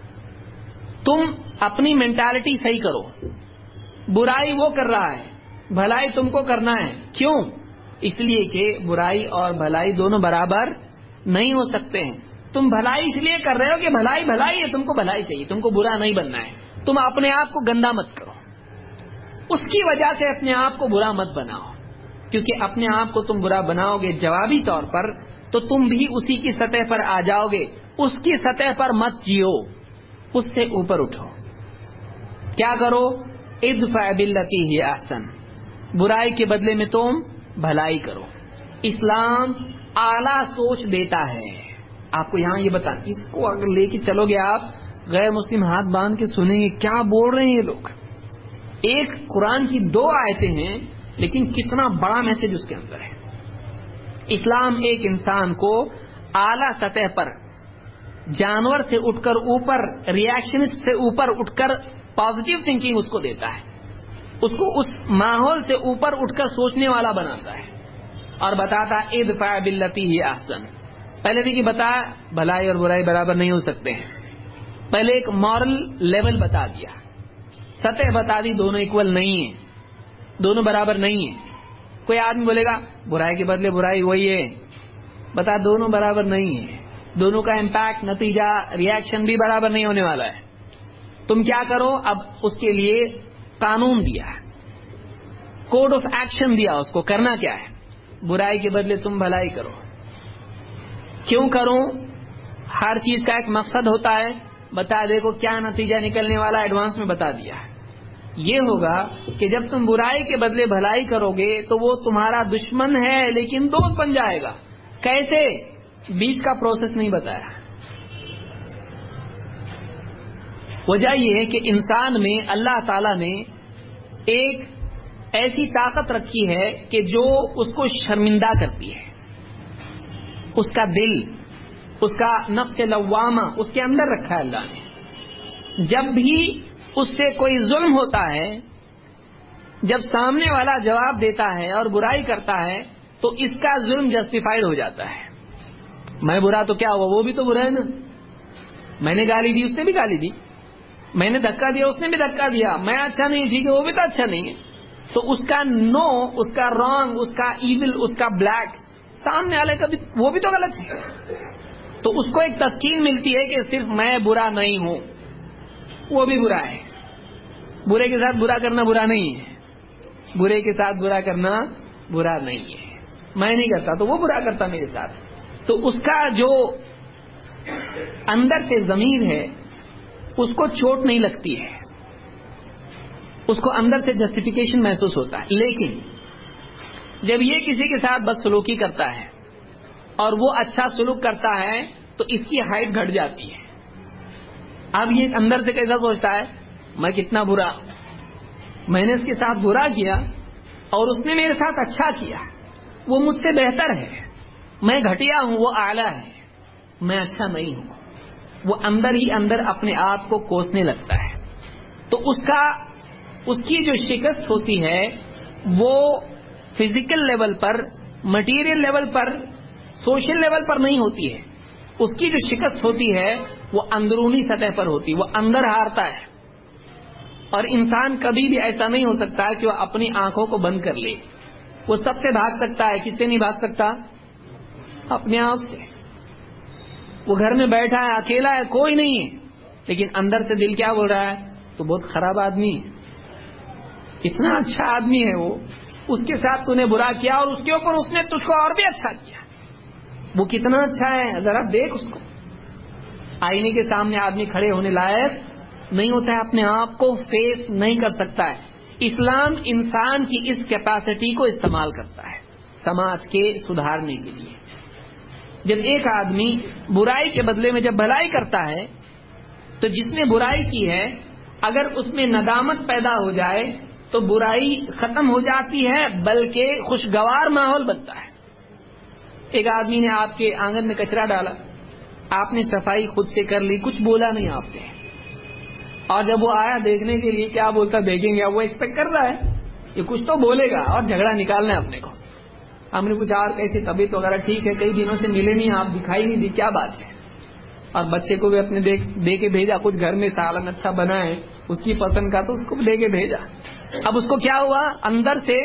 تم اپنی مینٹالٹی صحیح کرو. برائی وہ کر رہا ہے، بھلائی تم کو کرنا ہے. کیوں؟ اس لیے کہ برائی اور بھلائی دونوں برابر نہیں ہو سکتے ہیں. تم بھلائی اس لیے کر رہے ہو کہ بھلائی بھلائی ہے، تم کو بھلائی چاہیے، تم کو برا نہیں بننا ہے. تم اپنے آپ کو گندا مت کرو، اس کی وجہ سے اپنے آپ کو برا مت بناؤ. کیونکہ اپنے آپ کو تم برا بناؤ گے جوابی طور پر تو تم بھی اسی کی سطح پر آ جاؤ گے. اس کی سطح پر مت جیو، اس سے اوپر اٹھو. کیا کرو؟ ادفع باللتی ہی احسن، برائی کے بدلے میں تم بھلائی کرو. اسلام اعلیٰ سوچ دیتا ہے. آپ کو یہاں یہ بتا، اس کو اگر لے کے چلو گے آپ، غیر مسلم ہاتھ باندھ کے سنیں گے کیا بول رہے ہیں یہ لوگ. ایک قرآن کی دو آیتیں ہیں لیکن کتنا بڑا میسج اس کے اندر ہے. اسلام ایک انسان کو اعلیٰ سطح پر، جانور سے اٹھ کر اوپر، ریئیکشنسٹ سے اوپر اٹھ کر پازیٹیو تھنکنگ اس کو دیتا ہے. اس کو اس ماحول سے اوپر اٹھ کر سوچنے والا بناتا ہے اور بتاتا ادفع باللتی ہی احسن. پہلے دیکھیے بتایا بھلائی اور برائی برابر نہیں ہو سکتے ہیں. پہلے ایک مورل لیول بتا دیا، سطح بتا دی، دونوں ایکول نہیں ہیں، دونوں برابر نہیں ہیں. کوئی آدمی بولے گا برائی کے بدلے برائی وہی ہے، بتا دونوں برابر نہیں ہیں. دونوں کا امپیکٹ، نتیجہ، ریئیکشن بھی برابر نہیں ہونے والا ہے. تم کیا کرو؟ اب اس کے لیے قانون دیا، کوڈ آف ایکشن دیا. اس کو کرنا کیا ہے؟ برائی کے بدلے تم بھلائی کرو. کیوں کروں؟ ہر چیز کا ایک مقصد ہوتا ہے. بتا دیکھو کیا نتیجہ نکلنے والا، ایڈوانس میں بتا دیا. یہ ہوگا کہ جب تم برائی کے بدلے بھلائی کرو گے تو وہ تمہارا دشمن ہے لیکن دوست بن جائے گا. کیسے؟ بیچ کا پروسیس نہیں بتایا. وجہ یہ ہے کہ انسان میں اللہ تعالی نے ایک ایسی طاقت رکھی ہے کہ جو اس کو شرمندہ کرتی ہے. اس کا دل، اس کا نفس لوامہ اس کے اندر رکھا ہے اللہ نے. جب بھی اس سے کوئی ظلم ہوتا ہے، جب سامنے والا جواب دیتا ہے اور برائی کرتا ہے تو اس کا ظلم جسٹیفائڈ ہو جاتا ہے. میں برا تو کیا ہوا، وہ بھی تو برا ہے نا. میں نے گالی دی، اس نے بھی گالی دی. میں نے دھکا دیا، اس نے بھی دھکا دیا. میں اچھا نہیں، ٹھیک ہے، وہ بھی تو اچھا نہیں ہے. تو اس کا نو، اس کا رانگ، اس کا ایول، اس کا بلیک، سامنے والے کا بھی وہ بھی تو غلط ہے. تو اس کو ایک تسکین ملتی ہے کہ صرف میں برا نہیں ہوں، وہ بھی برا ہے. برے کے ساتھ برا کرنا برا نہیں ہے، برے کے ساتھ برا کرنا برا نہیں ہے. میں نہیں کرتا تو وہ برا کرتا میرے ساتھ. تو اس کا جو اندر سے ضمیر ہے اس کو چوٹ نہیں لگتی ہے، اس کو اندر سے جسٹیفیکیشن محسوس ہوتا ہے. لیکن جب یہ کسی کے ساتھ بدسلوکی کرتا ہے اور وہ اچھا سلوک کرتا ہے تو اس کی ہائٹ گھٹ جاتی ہے. اب یہ اندر سے کیسا سوچتا ہے، میں کتنا برا، میں نے اس کے ساتھ برا کیا اور اس نے میرے ساتھ اچھا کیا، وہ مجھ سے بہتر ہے، میں گھٹیا ہوں، وہ اعلیٰ ہے، میں اچھا نہیں ہوں. وہ اندر ہی اندر اپنے آپ کو کوسنے لگتا ہے. تو اس کا اس کی جو شکست ہوتی ہے وہ فزیکل لیول پر، مٹیریل لیول پر، سوشل لیول پر نہیں ہوتی ہے. اس کی جو شکست ہوتی ہے وہ اندرونی سطح پر ہوتی ہے، وہ اندر ہارتا ہے. اور انسان کبھی بھی ایسا نہیں ہو سکتا کہ وہ اپنی آنکھوں کو بند کر لے. وہ سب سے بھاگ سکتا ہے، کس سے نہیں بھاگ سکتا؟ اپنے آپ سے. وہ گھر میں بیٹھا ہے، اکیلا ہے، کوئی نہیں ہے، لیکن اندر سے دل کیا بول رہا ہے؟ تو بہت خراب آدمی ہے، اتنا اچھا آدمی ہے وہ، اس کے ساتھ تو نے برا کیا اور اس کے اوپر اس نے تجھ کو اور بھی اچھا کیا. وہ کتنا اچھا ہے، ذرا دیکھ اس کو. آئینے کے سامنے آدمی کھڑے ہونے لائق نہیں ہوتا ہے، اپنے آپ کو فیس نہیں کر سکتا ہے. اسلام انسان کی اس کیپیسٹی کو استعمال کرتا ہے سماج کے سدھارنے کے لیے. جب ایک آدمی برائی کے بدلے میں جب بھلائی کرتا ہے تو جس نے برائی کی ہے اگر اس میں ندامت پیدا ہو جائے تو برائی ختم ہو جاتی ہے، بلکہ خوشگوار ماحول بنتا ہے. ایک آدمی نے آپ کے آنگن میں کچرا ڈالا، آپ نے صفائی خود سے کر لی، کچھ بولا نہیں آپ نے، اور جب وہ آیا دیکھنے کے لیے کیا بولتا دیکھیں گے, وہ ایکسپیکٹ کر رہا ہے یہ کچھ تو بولے گا اور جھگڑا نکالنا ہے اپنے کو. ہم نے پوچھا اور کیسی طبیعت وغیرہ ٹھیک ہے, کئی دنوں سے ملے نہیں آپ, دکھائی نہیں دی, کیا بات ہے؟ اور بچے کو بھی اپنے دے کے بھیجا, کچھ گھر میں سالن اچھا بنا ہے اس کی پسند کا تو اس کو دے کے بھیجا. اب اس کو کیا ہوا اندر سے,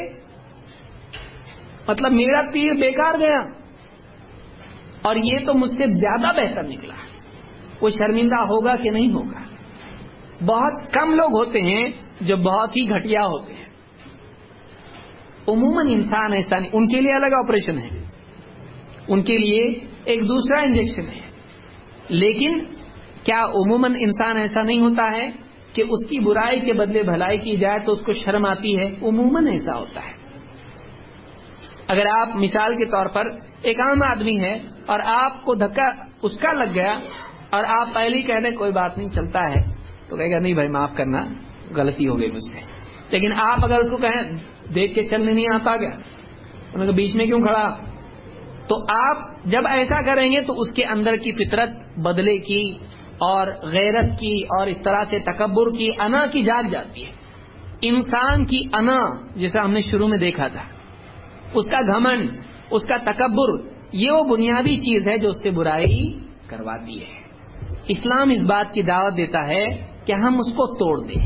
مطلب میرا تیر بیکار گیا اور یہ تو مجھ سے زیادہ بہتر نکلا. وہ شرمندہ ہوگا کہ نہیں ہوگا؟ بہت کم لوگ ہوتے ہیں جو بہت ہی گھٹیا ہوتے ہیں. عموماً انسان ایسا نہیں, ان کے لیے الگ آپریشن ہے, ان کے لیے ایک دوسرا انجیکشن ہے. لیکن کیا عموماً انسان ایسا نہیں ہوتا ہے کہ اس کی برائی کے بدلے بھلائی کی جائے تو اس کو شرم آتی ہے؟ عموماً ایسا ہوتا ہے. اگر آپ مثال کے طور پر ایک عام آدمی ہے اور آپ کو دھکا اس کا لگ گیا اور آپ پہلے ہی کہہ دیں کوئی بات نہیں چلتا ہے, تو کہے گا نہیں بھائی معاف کرنا, غلطی ہو گئی مجھ سے. لیکن آپ اگر اس کو کہیں دیکھ کے چلنے نہیں آتا کیا, انہوں نے بیچ میں کیوں کھڑا, تو آپ جب ایسا کریں گے تو اس کے اندر کی فطرت بدلے کی اور غیرت کی اور اس طرح سے تکبر کی, انا کی جاگ جاتی ہے. انسان کی انا جیسا ہم نے شروع میں دیکھا تھا, اس کا گھمنڈ, اس کا تکبر, یہ وہ بنیادی چیز ہے جو اس سے برائی کرواتی ہے. اسلام اس بات کی دعوت دیتا ہے کہ ہم اس کو توڑ دیں,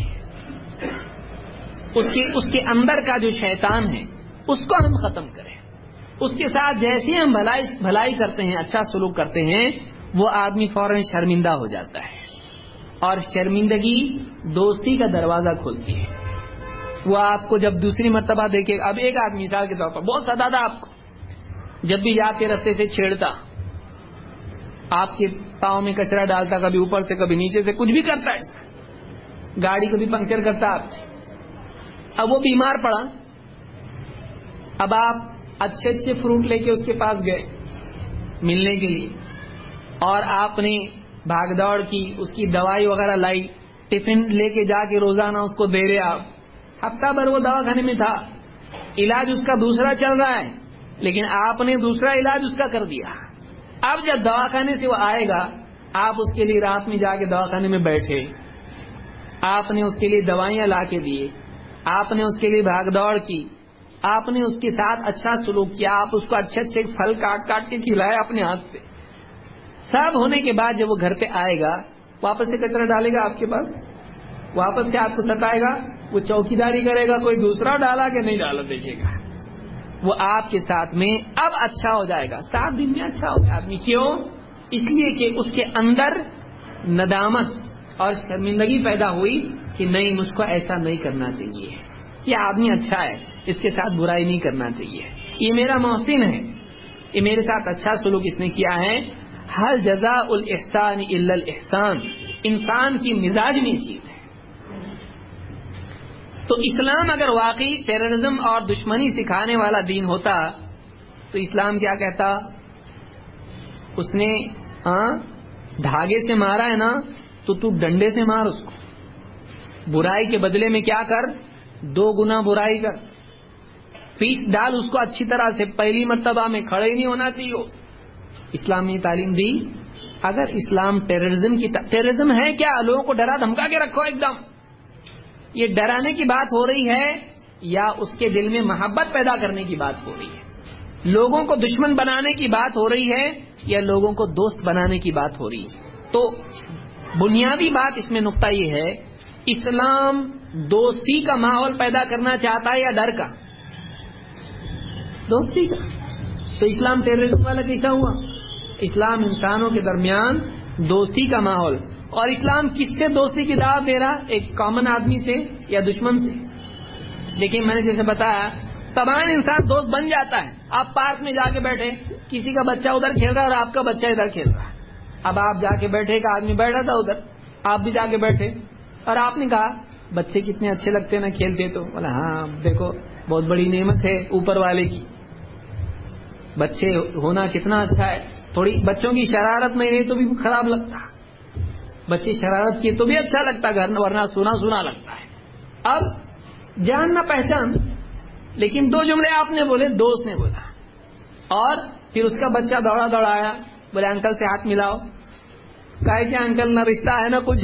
اس کے اس کے اندر کا جو شیطان ہے اس کو ہم ختم کریں. اس کے ساتھ جیسے ہم بھلائی بھلائی کرتے ہیں, اچھا سلوک کرتے ہیں, وہ آدمی فوراً شرمندہ ہو جاتا ہے. اور شرمندگی دوستی کا دروازہ کھولتی ہے. وہ آپ کو جب دوسری مرتبہ دیکھے, اب ایک آدمی مثال کے طور پر بہت ستا تھا آپ کو, جب بھی جاتے رستے سے چھیڑتا, آپ کے پاؤں میں کچرا ڈالتا, کبھی اوپر سے کبھی نیچے سے, کچھ بھی کرتا ہے, گاڑی کو بھی پنکچر کرتا آپ. اب وہ بیمار پڑا, اب آپ اچھے اچھے فروٹ لے کے اس کے پاس گئے ملنے کے لیے, اور آپ نے بھاگ دوڑ کی, اس کی دوائی وغیرہ لائی, ٹفن لے کے جا کے روزانہ اس کو دے رہے آپ. ہفتہ بھر وہ دواخانے میں تھا, علاج اس کا دوسرا چل رہا ہے, لیکن آپ نے دوسرا علاج اس کا کر دیا. اب جب دواخانے سے وہ آئے گا, آپ اس کے لیے رات میں جا کے دواخانے میں بیٹھے, آپ نے اس کے لیے دوائیاں لا کے دیے, آپ نے اس کے لیے بھاگ دوڑ کی, آپ نے اس کے ساتھ اچھا سلوک کیا, آپ اس کو اچھے اچھے پھل کاٹ کاٹ کے کھلائے اپنے ہاتھ سے. سب ہونے کے بعد جب وہ گھر پہ آئے گا, واپس سے کچرا ڈالے گا آپ کے پاس, واپس سے آپ کو ستائے گا, وہ چوکیداری کرے گا کوئی دوسرا ڈالا کہ نہیں ڈالا دیکھے گا. وہ آپ کے ساتھ میں اب اچھا ہو جائے گا, سات دن میں اچھا ہو گیا آدمی. کیوں؟ اس لیے کہ اس کے اندر ندامت اور شرمندگی پیدا ہوئی کہ نہیں, مجھ کو ایسا نہیں کرنا چاہیے, یہ آدمی اچھا ہے, اس کے ساتھ برائی نہیں کرنا چاہیے, یہ میرا محسن ہے, یہ میرے ساتھ اچھا سلوک اس نے کیا ہے. ہر جزاء الاحسان الا الاحسان, انسان کی مزاج میں چیز ہے. تو اسلام اگر واقعی ٹیررزم اور دشمنی سکھانے والا دین ہوتا تو اسلام کیا کہتا؟ اس نے ہاں دھاگے سے مارا ہے نا, تو تو ڈنڈے سے مار اس کو, برائی کے بدلے میں کیا کر, دو گنا برائی کر, پیس ڈال اس کو اچھی طرح سے, پہلی مرتبہ میں کھڑے ہی نہیں ہونا چاہیے. اسلام نے تعلیم دی. اگر اسلام ٹیررزم کی ٹیررزم ہے کیا؟ لوگوں کو ڈرا دھمکا کے رکھو ایک دم, یہ ڈرانے کی بات ہو رہی ہے یا اس کے دل میں محبت پیدا کرنے کی بات ہو رہی ہے؟ لوگوں کو دشمن بنانے کی بات ہو رہی ہے یا لوگوں کو دوست بنانے کی بات ہو رہی ہے؟ تو بنیادی بات اس میں نقطہ یہ ہے, اسلام دوستی کا ماحول پیدا کرنا چاہتا ہے یا ڈر کا؟ دوستی کا. تو اسلام ٹیررزم والا کیسا ہوا؟ اسلام انسانوں کے درمیان دوستی کا ماحول. اور اسلام کس سے دوستی کی دعوت دے رہا؟ ایک کامن آدمی سے یا دشمن سے؟ لیکن میں نے جیسے بتایا, تمام انسان دوست بن جاتا ہے. آپ پارک میں جا کے بیٹھے, کسی کا بچہ ادھر کھیل رہا ہے اور آپ کا بچہ ادھر کھیل رہا ہے. اب آپ جا کے بیٹھے, ایک آدمی بیٹھا تھا ادھر, آپ بھی جا کے بیٹھے, اور آپ نے کہا بچے کتنے اچھے لگتے ہیں نا کھیلتے, تو بولا ہاں دیکھو بہت بڑی نعمت ہے اوپر والے کی, بچے ہونا کتنا اچھا ہے. تھوڑی بچوں کی شرارت نہیں رہی تو بھی خراب لگتا, بچے شرارت کیے تو بھی اچھا لگتا, گھر ورنہ سونا سونا لگتا ہے. اب جان نہ پہچان, لیکن دو جملے آپ نے بولے, دوست نے بولا, اور پھر اس کا بچہ دوڑا دوڑا آیا, بولے انکل سے ہاتھ ملاؤ. کہا کہ انکل نہ رشتہ ہے نہ کچھ ہے,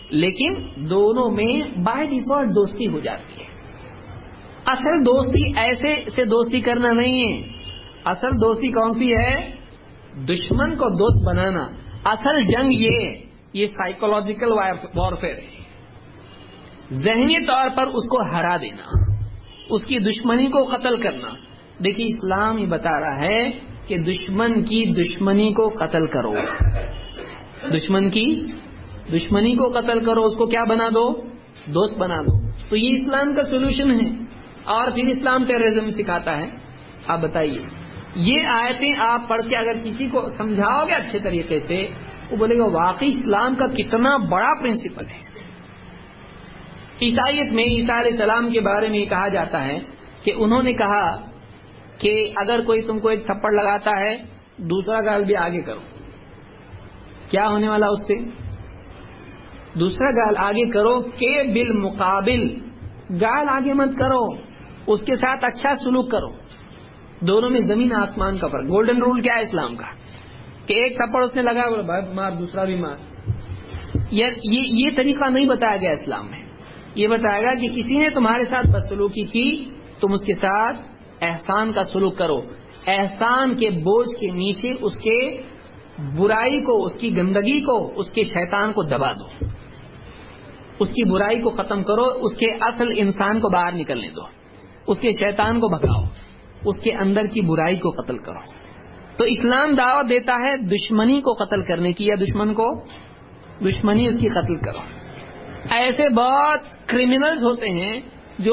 لیکن دونوں میں بائی ڈیفالٹ دوستی ہو جاتی ہے. اصل دوستی ایسے سے دوستی کرنا نہیں ہے. اصل دوستی کون سی ہے؟ دشمن کو دوست بنانا. اصل جنگ یہ یہ سائیکولوجیکل وارفیئر ہے. ذہنی طور پر اس کو ہرا دینا، اس کی دشمنی کو قتل کرنا. دیکھیے اسلام یہ بتا رہا ہے کہ دشمن کی دشمنی کو قتل کرو. دشمن کی دشمنی کو قتل کرو، اس کو کیا بنا دو؟ دوست بنا دو. تو یہ اسلام کا سولوشن ہے. اور پھر اسلام ٹیررزم سکھاتا ہے. آپ بتائیے یہ آیتیں آپ پڑھ کے اگر کسی کو سمجھاؤ گے اچھے طریقے سے، وہ بولے گا واقعی اسلام کا کتنا بڑا پرنسپل ہے. عیسائیت میں عیسیٰ علیہ السلام کے بارے میں یہ کہا جاتا ہے کہ انہوں نے کہا کہ اگر کوئی تم کو ایک تھپڑ لگاتا ہے دوسرا گال بھی آگے کرو. کیا ہونے والا اس سے؟ دوسرا گال آگے کرو کہ بالمقابل گال آگے مت کرو، اس کے ساتھ اچھا سلوک کرو. دونوں میں زمین آسمان کا فرق. گولڈن رول کیا ہے اسلام کا کہ ایک تھپڑ اس نے لگا بھائی مار، دوسرا بھی مار. یہ طریقہ نہیں بتایا گیا اسلام میں. یہ بتائے گا کہ کسی نے تمہارے ساتھ بدسلوکی کی تم اس کے ساتھ احسان کا سلوک کرو. احسان کے بوجھ کے نیچے اس کے برائی کو، اس کی گندگی کو، اس کے شیطان کو دبا دو. اس کی برائی کو ختم کرو، اس کے اصل انسان کو باہر نکلنے دو، اس کے شیطان کو بھگاؤ، اس کے اندر کی برائی کو قتل کرو. تو اسلام دعوت دیتا ہے دشمنی کو قتل کرنے کی، یا دشمن کو دشمنی اس کی قتل کرو. ایسے بہت کرمنلز ہوتے ہیں جو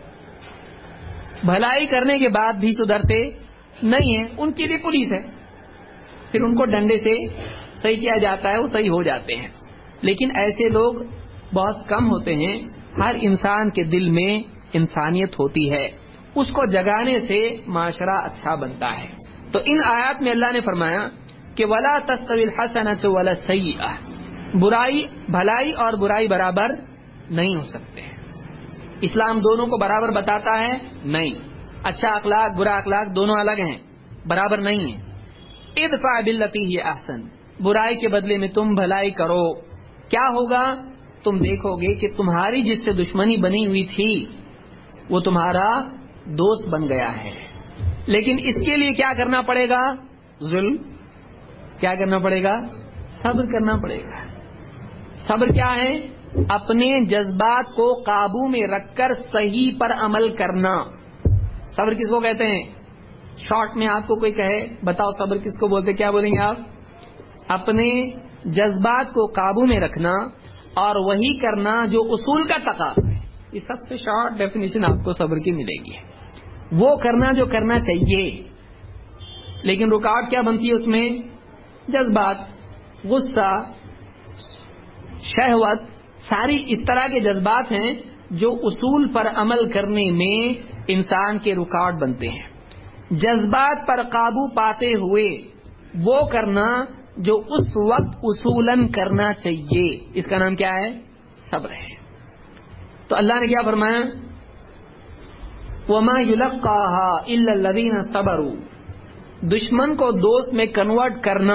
بھلائی کرنے کے بعد بھی سدھرتے نہیں ہیں، ان کے لیے پولیس ہے، پھر ان کو ڈنڈے سے صحیح کیا جاتا ہے، وہ صحیح ہو جاتے ہیں. لیکن ایسے لوگ بہت کم ہوتے ہیں. ہر انسان کے دل میں انسانیت ہوتی ہے، اس کو جگانے سے معاشرہ اچھا بنتا ہے. تو ان آیات میں اللہ نے فرمایا کہ وَلَا تَسْتَوِي الْحَسَنَةُ وَلَا السَّيِّئَةُ، برائی بھلائی اور برائی برابر نہیں ہو سکتے. اسلام دونوں کو برابر بتاتا ہے؟ نہیں. اچھا اخلاق برا اخلاق دونوں الگ ہیں، برابر نہیں ہیں. ادفع باللتی ہی احسن، برائی کے بدلے میں تم بھلائی کرو. کیا ہوگا؟ تم دیکھو گے کہ تمہاری جس سے دشمنی بنی ہوئی تھی وہ تمہارا دوست بن گیا ہے. لیکن اس کے لیے کیا کرنا پڑے گا؟ ظلم. کیا کرنا پڑے گا؟ صبر کرنا پڑے گا. صبر کیا ہے؟ اپنے جذبات کو قابو میں رکھ کر صحیح پر عمل کرنا. صبر کس کو کہتے ہیں؟ شارٹ میں آپ کو کوئی کہے بتاؤ صبر کس کو بولتے، کیا بولیں گے آپ؟ اپنے جذبات کو قابو میں رکھنا اور وہی کرنا جو اصول کا تقاضا ہے. یہ سب سے شارٹ ڈیفینیشن آپ کو صبر کی ملے گی. وہ کرنا جو کرنا چاہیے، لیکن رکاوٹ کیا بنتی ہے اس میں؟ جذبات، غصہ، شہوت، ساری اس طرح کے جذبات ہیں جو اصول پر عمل کرنے میں انسان کے رکاوٹ بنتے ہیں. جذبات پر قابو پاتے ہوئے وہ کرنا جو اس وقت اصولاً کرنا چاہیے، اس کا نام کیا ہے؟ صبر ہے. تو اللہ نے کیا فرمایا؟ وَمَا يُلَقَّاهَا إِلَّا الَّذِينَ صَبَرُوا، دشمن کو دوست میں کنورٹ کرنا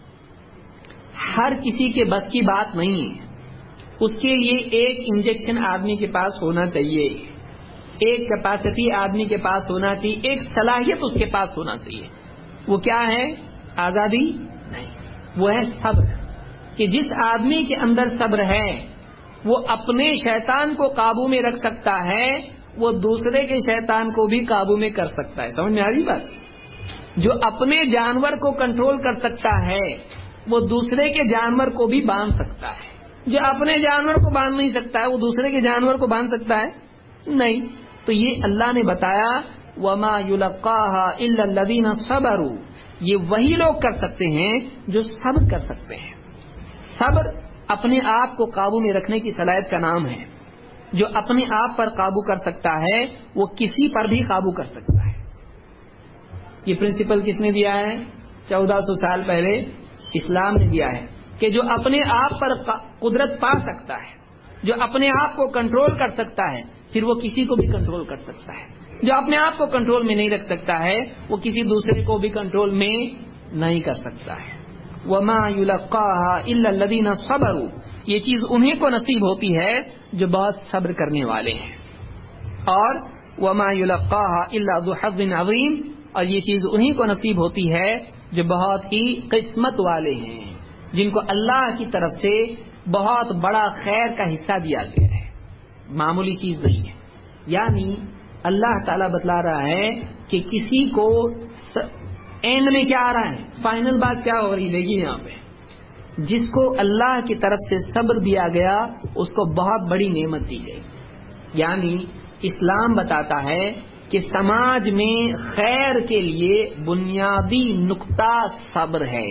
ہر کسی کے بس کی بات نہیں ہے. اس کے لیے ایک انجیکشن آدمی کے پاس ہونا چاہیے، ایک کیپیسٹی آدمی کے پاس ہونا چاہیے، ایک صلاحیت اس کے پاس ہونا چاہیے. وہ کیا ہے؟ آزادی نہیں، وہ ہے صبر. کہ جس آدمی کے اندر صبر ہے وہ اپنے شیطان کو قابو میں رکھ سکتا ہے، وہ دوسرے کے شیطان کو بھی قابو میں کر سکتا ہے. سمجھ میں آ رہی بات؟ جو اپنے جانور کو کنٹرول کر سکتا ہے وہ دوسرے کے جانور کو بھی باندھ سکتا ہے. جو اپنے جانور کو باندھ نہیں سکتا ہے وہ دوسرے کے جانور کو باندھ سکتا ہے؟ نہیں. تو یہ اللہ نے بتایا وَمَا يُلَقَّاهَا إِلَّا الَّذِينَ صَبَرُوا، یہ وہی لوگ کر سکتے ہیں جو صبر کر سکتے ہیں. صبر اپنے آپ کو قابو میں رکھنے کی صلاحیت کا نام ہے. جو اپنے آپ پر قابو کر سکتا ہے وہ کسی پر بھی قابو کر سکتا ہے. یہ پرنسپل کس نے دیا ہے؟ چودہ سو سال پہلے اسلام نے دیا ہے کہ جو اپنے آپ پر قدرت پا سکتا ہے، جو اپنے آپ کو کنٹرول کر سکتا ہے، پھر وہ کسی کو بھی کنٹرول کر سکتا ہے. جو اپنے آپ کو کنٹرول میں نہیں رکھ سکتا ہے وہ کسی دوسرے کو بھی کنٹرول میں نہیں کر سکتا ہے. وما يلقاها الا الذين صبروا، یہ چیز انہیں کو نصیب ہوتی ہے جو بہت صبر کرنے والے ہیں. اور وما يلقاها الا ذو حظ عظیم، اور یہ چیز انہیں کو نصیب ہوتی ہے جو بہت ہی قسمت والے ہیں، جن کو اللہ کی طرف سے بہت بڑا خیر کا حصہ دیا گیا ہے، معمولی چیز نہیں ہے. یعنی اللہ تعالیٰ بتلا رہا ہے کہ کسی کو اینڈ میں کیا آ رہا ہے، فائنل بات کیا ہو رہی ہے دیکھیے یہاں پہ، جس کو اللہ کی طرف سے صبر دیا گیا اس کو بہت بڑی نعمت دی گئی. یعنی اسلام بتاتا ہے کہ سماج میں خیر کے لیے بنیادی نقطہ صبر ہے.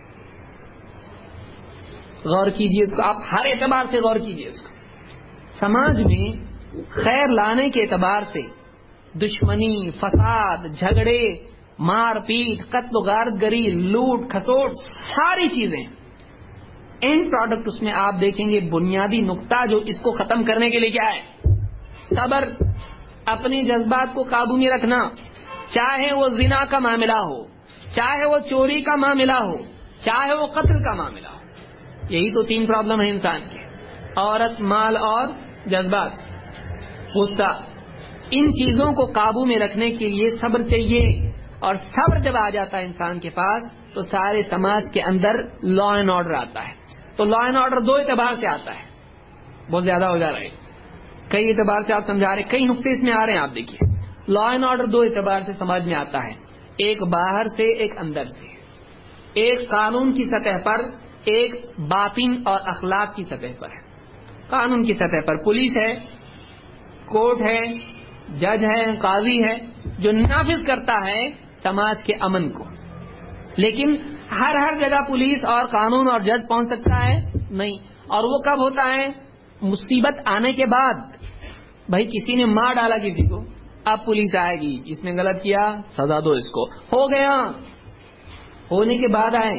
غور کیجئے اس کو، آپ ہر اعتبار سے غور کیجئے اس کو. سماج میں خیر لانے کے اعتبار سے دشمنی، فساد، جھگڑے، مار پیٹ، قتل و غارت گری، لوٹ کھسوٹ، ساری چیزیں اینڈ پروڈکٹ اس میں آپ دیکھیں گے بنیادی نقطہ جو اس کو ختم کرنے کے لیے کیا ہے، صبر. اپنے جذبات کو قابو میں رکھنا، چاہے وہ زنا کا معاملہ ہو، چاہے وہ چوری کا معاملہ ہو، چاہے وہ قتل کا معاملہ ہو. یہی تو تین پرابلم ہے انسان کے، عورت، مال اور جذبات، غصہ. ان چیزوں کو قابو میں رکھنے کے لیے صبر چاہیے، اور صبر جب آ جاتا ہے انسان کے پاس تو سارے سماج کے اندر لا اینڈ آرڈر آتا ہے. تو لا اینڈ آرڈر دو اعتبار سے آتا ہے، بہت زیادہ ہو جا رہا ہے، کئی اعتبار سے آپ سمجھا رہے ہیں، کئی نقطے اس میں آ رہے ہیں. آپ دیکھیے لا اینڈ آرڈر دو اعتبار سے سمجھ میں آتا ہے، ایک باہر سے، ایک اندر سے. ایک قانون کی سطح پر، ایک باطن اور اخلاق کی سطح پر ہے. قانون کی سطح پر پولیس ہے، کورٹ ہے، جج ہے، قاضی ہے، جو نافذ کرتا ہے سماج کے امن کو. لیکن ہر ہر جگہ پولیس اور قانون اور جج پہنچ سکتا ہے نہیں. اور وہ کب ہوتا ہے، مصیبت آنے کے بعد. بھائی کسی نے مار ڈالا کسی کو، اب پولیس آئے گی، جس نے غلط کیا سزا دو اس کو، ہو گیا، ہونے کے بعد آئے.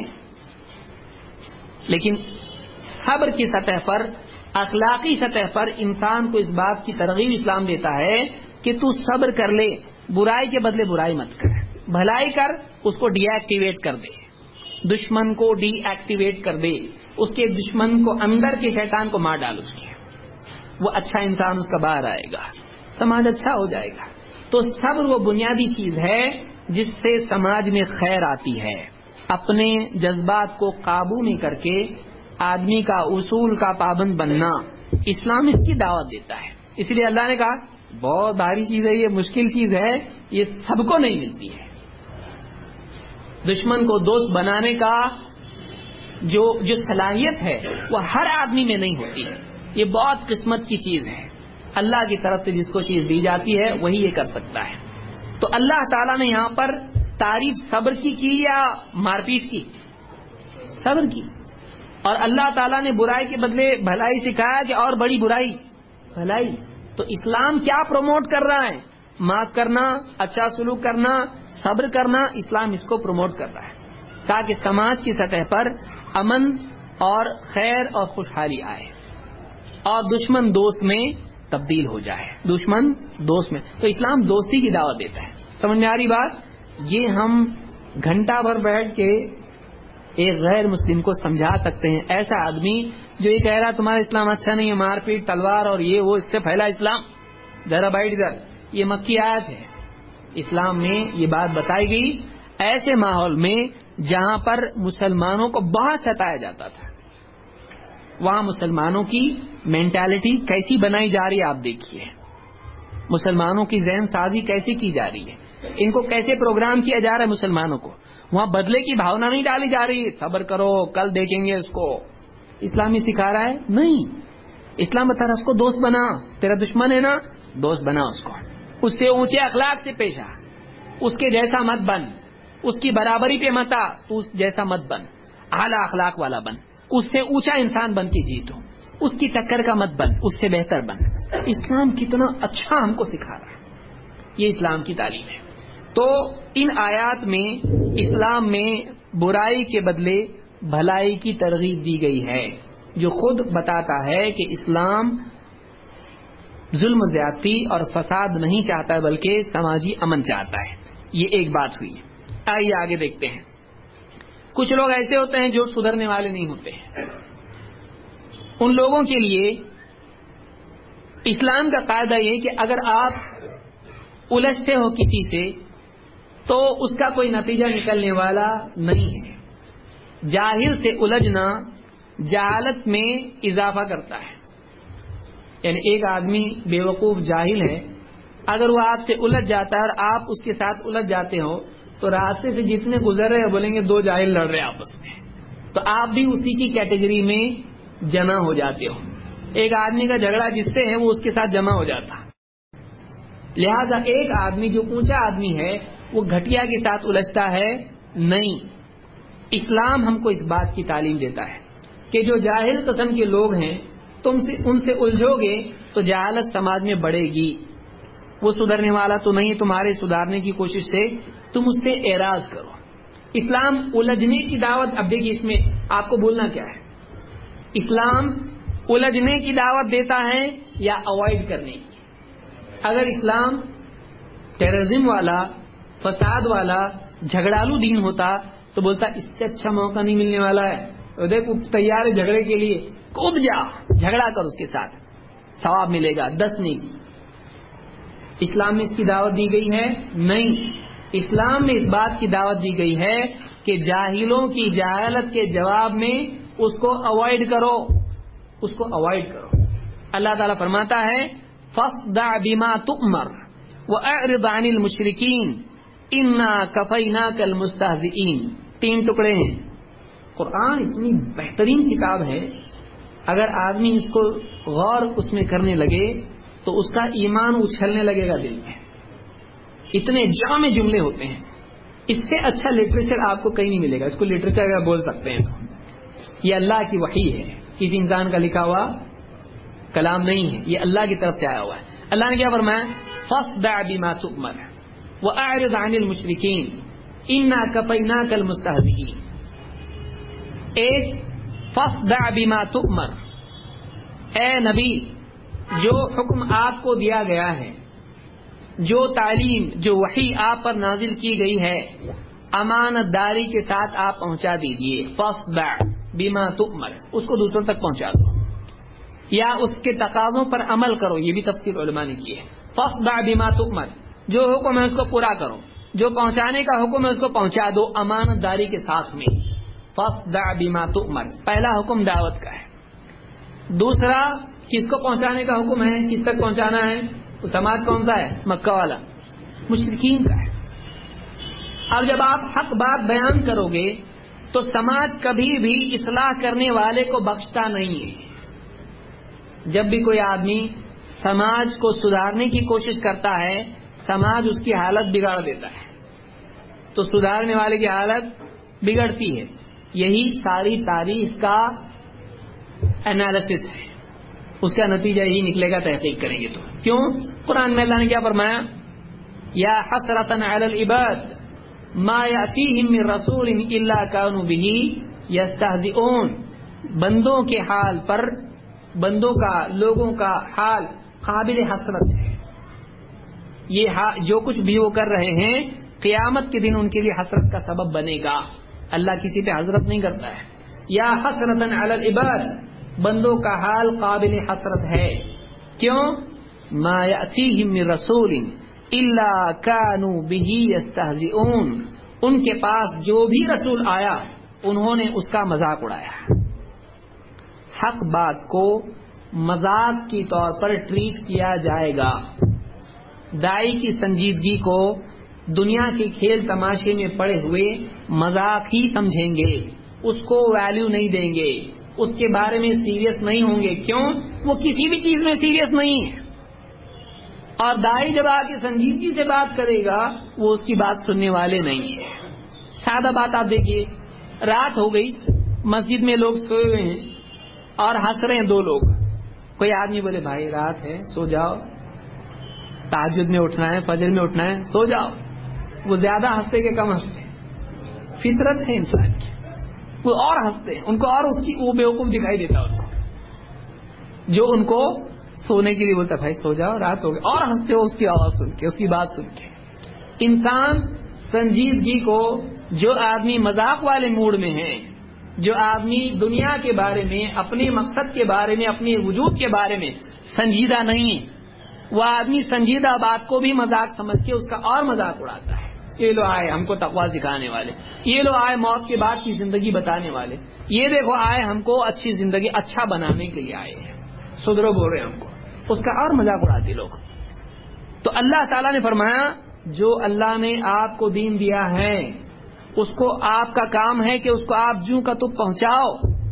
لیکن صبر کی سطح پر، اخلاقی سطح پر انسان کو اس بات کی ترغیب اسلام دیتا ہے کہ تو صبر کر لے، برائی کے بدلے برائی مت کر، بھلائی کر، اس کو ڈی ایکٹیویٹ کر دے، دشمن کو ڈی ایکٹیویٹ کر دے، اس کے دشمن کو، اندر کے شیطان کو مار ڈال اس کے، وہ اچھا انسان اس کا باہر آئے گا، سماج اچھا ہو جائے گا. تو صبر وہ بنیادی چیز ہے جس سے سماج میں خیر آتی ہے. اپنے جذبات کو قابو میں کر کے آدمی کا اصول کا پابند بننا، اسلام اس کی دعوت دیتا ہے. اس لیے اللہ نے کہا بہت بھاری چیز ہے، یہ مشکل چیز ہے، یہ سب کو نہیں ملتی ہے. دشمن کو دوست بنانے کا جو جو صلاحیت ہے وہ ہر آدمی میں نہیں ہوتی ہے. یہ بہت قسمت کی چیز ہے. اللہ کی طرف سے جس کو چیز دی جاتی ہے وہی یہ کر سکتا ہے. تو اللہ تعالیٰ نے یہاں پر تعریف صبر کی کی یا مار پیٹ کی؟ صبر کی. اور اللہ تعالیٰ نے برائی کے بدلے بھلائی سکھایا کہ اور بڑی برائی بھلائی. تو اسلام کیا پروموٹ کر رہا ہے؟ معاف کرنا، اچھا سلوک کرنا، صبر کرنا. اسلام اس کو پروموٹ کر رہا ہے تاکہ سماج کی سطح پر امن اور خیر اور خوشحالی آئے اور دشمن دوست میں تبدیل ہو جائے. دشمن دوست میں، تو اسلام دوستی کی دعوت دیتا ہے. سمجھ میں آ رہی بات؟ یہ ہم گھنٹہ بھر بیٹھ کے ایک غیر مسلم کو سمجھا سکتے ہیں. ایسا آدمی جو یہ کہہ رہا تمہارا اسلام اچھا نہیں ہے، مار پیٹ، تلوار اور یہ وہ، اس سے پھیلا اسلام، ذرا بیٹھ ادھر، یہ مکی آیت ہے. اسلام میں یہ بات بتائی گئی ایسے ماحول میں جہاں پر مسلمانوں کو بہت ستایا جاتا تھا. وہاں مسلمانوں کی مینٹالٹی کیسی بنائی جا رہی ہے آپ دیکھیے. مسلمانوں کی ذہن سازی کیسی کی جا رہی ہے، ان کو کیسے پروگرام کیا جا رہا ہے مسلمانوں کو. وہاں بدلے کی بھاونا نہیں ڈالی جا رہی، صبر کرو کل دیکھیں گے اس کو. اسلام ہی سکھا رہا ہے نہیں. اسلام بتا رہا ہے اس کو دوست بنا، تیرا دشمن ہے نا، دوست بنا اس کو، اس سے اونچے اخلاق سے پیش آ، اس کے جیسا مت بن، اس کی برابری پہ مت آ، تو اس جیسا مت بن، اعلیٰ اخلاق والا بن، اس سے اونچا انسان بن کے جیتو، اس کی ٹکر کا مت بن، اس سے بہتر بن. اسلام کتنا اچھا ہم کو سکھا رہا ہے. یہ اسلام کی تعلیم ہے. تو ان آیات میں اسلام میں برائی کے بدلے بھلائی کی ترغیب دی گئی ہے، جو خود بتاتا ہے کہ اسلام ظلم زیادتی اور فساد نہیں چاہتا بلکہ سماجی امن چاہتا ہے. یہ ایک بات ہوئی. آئیے آگے دیکھتے ہیں. کچھ لوگ ایسے ہوتے ہیں جو سدھرنے والے نہیں ہوتے. ان لوگوں کے لیے اسلام کا قاعدہ یہ کہ اگر آپ الجھتے ہو کسی سے تو اس کا کوئی نتیجہ نکلنے والا نہیں ہے. جاہل سے الجھنا جہالت میں اضافہ کرتا ہے. یعنی ایک آدمی بے وقوف جاہل ہے، اگر وہ آپ سے الجھ جاتا ہے اور آپ اس کے ساتھ الجھ جاتے ہو تو راستے سے جتنے گزر رہے بولیں گے دو جاہل لڑ رہے آپس میں، تو آپ بھی اسی کی کیٹیگری میں جمع ہو جاتے ہو. ایک آدمی کا جھگڑا جس سے ہے وہ اس کے ساتھ جمع ہو جاتا. لہذا ایک آدمی جو اونچا آدمی ہے وہ گھٹیا کے ساتھ الجھتا ہے نہیں. اسلام ہم کو اس بات کی تعلیم دیتا ہے کہ جو جاہل قسم کے لوگ ہیں تم سے ان سے الجھو گے تو جہالت سماج میں بڑھے گی. وہ سدھرنے والا تو نہیں، تمہارے سدھارنے کی کوشش سے تم اس سے اعراض کرو. اسلام الجھنے کی دعوت، اب دیکھیے اس میں آپ کو بولنا کیا ہے، اسلام الجھنے کی دعوت دیتا ہے یا اوائڈ کرنے کی. اگر اسلام ٹیررزم والا، فساد والا، جھگڑالو دین ہوتا تو بولتا اس سے اچھا موقع نہیں ملنے والا ہے، دیکھو تیار ہے جھگڑے کے لیے، کود جا جھگڑا کر اس کے ساتھ، ثواب ملے گا. دس نہیں کی. اسلام میں اس کی دعوت دی گئی ہے نہیں. اسلام میں اس بات کی دعوت دی گئی ہے کہ جاہلوں کی جہالت کے جواب میں اس کو اوائڈ کرو، اس کو اوائڈ کرو. اللہ تعالیٰ فرماتا ہے فاصدع بما تؤمر واعرض عن المشرکین انا کفیناک المستہزئین. تین ٹکڑے ہیں. قرآن اتنی بہترین کتاب ہے، اگر آدمی اس کو غور اس میں کرنے لگے تو اس کا ایمان اچھلنے لگے گا دل میں. اتنے جامع جملے ہوتے ہیں. اس سے اچھا لٹریچر آپ کو کہیں نہیں ملے گا. اس کو لٹریچر اگر بول سکتے ہیں تو یہ اللہ کی وحی ہے، کسی انسان کا لکھا ہوا کلام نہیں ہے، یہ اللہ کی طرف سے آیا ہوا ہے. اللہ نے کیا فرمایا فاصدع بما تؤمر واعرض عن المشرکین انا کفیناک المستہزئین. ایک فاصدع بما تؤمر، اے نبی جو حکم آپ کو دیا گیا ہے، جو تعلیم جو وحی آپ پر نازل کی گئی ہے، امانت داری کے ساتھ آپ پہنچا دیجئے. فاصدع بما تؤمر، اس کو دوسروں تک پہنچا دو یا اس کے تقاضوں پر عمل کرو. یہ بھی تفسیر علماء نے کی ہے. فاصدع بما تؤمر، جو حکم ہے اس کو پورا کرو، جو پہنچانے کا حکم ہے اس کو پہنچا دو امانت داری کے ساتھ میں. فاصدع بما تؤمر، پہلا حکم دعوت کا ہے. دوسرا کس کو پہنچانے کا حکم ہے، کس تک پہنچانا ہے؟ تو سماج کون سا ہے؟ مکہ والا، مشرکین کا ہے. اب جب آپ حق بات بیان کرو گے تو سماج کبھی بھی اصلاح کرنے والے کو بخشتا نہیں ہے. جب بھی کوئی آدمی سماج کو سدھارنے کی کوشش کرتا ہے سماج اس کی حالت بگاڑ دیتا ہے، تو سدھارنے والے کی حالت بگڑتی ہے. یہی ساری تاریخ کا انالیسس ہے، اس کا نتیجہ یہی نکلے گا. تحقیق کریں گے تو کیوں؟ قرآن میں اللہ نے کیا فرمایا یا حسرۃ علی العباد ما یأتیہم من رسول الا کانوا بہ یستہزئون. بندوں کے حال پر، بندوں کا، لوگوں کا حال قابل حسرت ہے. یہ جو کچھ بھی وہ کر رہے ہیں قیامت کے دن ان کے لیے حسرت کا سبب بنے گا. اللہ کسی پہ حسرت نہیں کرتا ہے. یا حسرۃ علی العباد، بندوں کا حال قابل حسرت ہے. کیوں؟ ما یأتیہم من رسول الا کانوا بہ یستہزئون. ان کے پاس جو بھی رسول آیا انہوں نے اس کا مذاق اڑایا. حق بات کو مذاق کی طور پر ٹریٹ کیا جائے گا. دائی کی سنجیدگی کو دنیا کے کھیل تماشے میں پڑے ہوئے مذاق ہی سمجھیں گے، اس کو ویلیو نہیں دیں گے، اس کے بارے میں سیریس نہیں ہوں گے. کیوں؟ وہ کسی بھی چیز میں سیریس نہیں ہے. اور دائی جب آ کے سنجیدگی سے بات کرے گا وہ اس کی بات سننے والے نہیں ہیں. سادہ بات آپ دیکھیے، رات ہو گئی، مسجد میں لوگ سوئے ہوئے ہیں اور ہنس رہے ہیں دو لوگ. کوئی آدمی بولے بھائی رات ہے سو جاؤ، تہجد میں اٹھنا ہے، فجر میں اٹھنا ہے، سو جاؤ. وہ زیادہ ہنستے کہ کم ہنستے؟ فطرت ہے انسان کی، وہ اور ہنستے ہیں، ان کو اور اس کی وہ بیوقوف دکھائی دیتا ان کو جو ان کو سونے کے لیے بولتا بھائی سو جاؤ رات ہو گئی، اور ہنستے ہو اس کی آواز سن کے، اس کی بات سن کے. انسان سنجیدگی کو جو آدمی مذاق والے موڈ میں ہے، جو آدمی دنیا کے بارے میں، اپنے مقصد کے بارے میں، اپنے وجود کے بارے میں سنجیدہ نہیں ہے، وہ آدمی سنجیدہ بات کو بھی مذاق سمجھ کے اس کا اور مذاق اڑاتا ہے. یہ لو آئے ہم کو تقویٰ سکھانے والے، یہ لو آئے موت کے بعد کی زندگی بتانے والے، یہ دیکھو آئے ہم کو اچھی زندگی اچھا بنانے کے لیے آئے ہیں، سدھرو بول رہے ہم کو، اس کا اور مذاق اڑاتے لوگ. تو اللہ تعالیٰ نے فرمایا جو اللہ نے آپ کو دین دیا ہے اس کو آپ کا کام ہے کہ اس کو آپ جوں کا تو پہنچاؤ.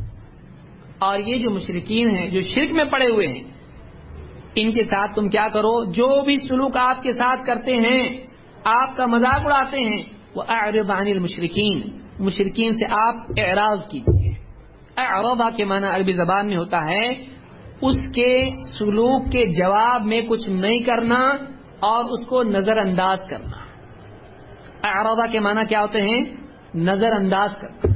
اور یہ جو مشرکین ہیں جو شرک میں پڑے ہوئے ہیں ان کے ساتھ تم کیا کرو، جو بھی سلوک آپ کے ساتھ کرتے ہیں، آپ کا مذاق اڑاتے ہیں، وہ اعرض عن المشرکین، مشرکین سے آپ اعراض کیجیے. اعراض کے معنی عربی زبان میں ہوتا ہے اس کے سلوک کے جواب میں کچھ نہیں کرنا اور اس کو نظر انداز کرنا. اعراض کے معنی کیا ہوتے ہیں؟ نظر انداز کرنا.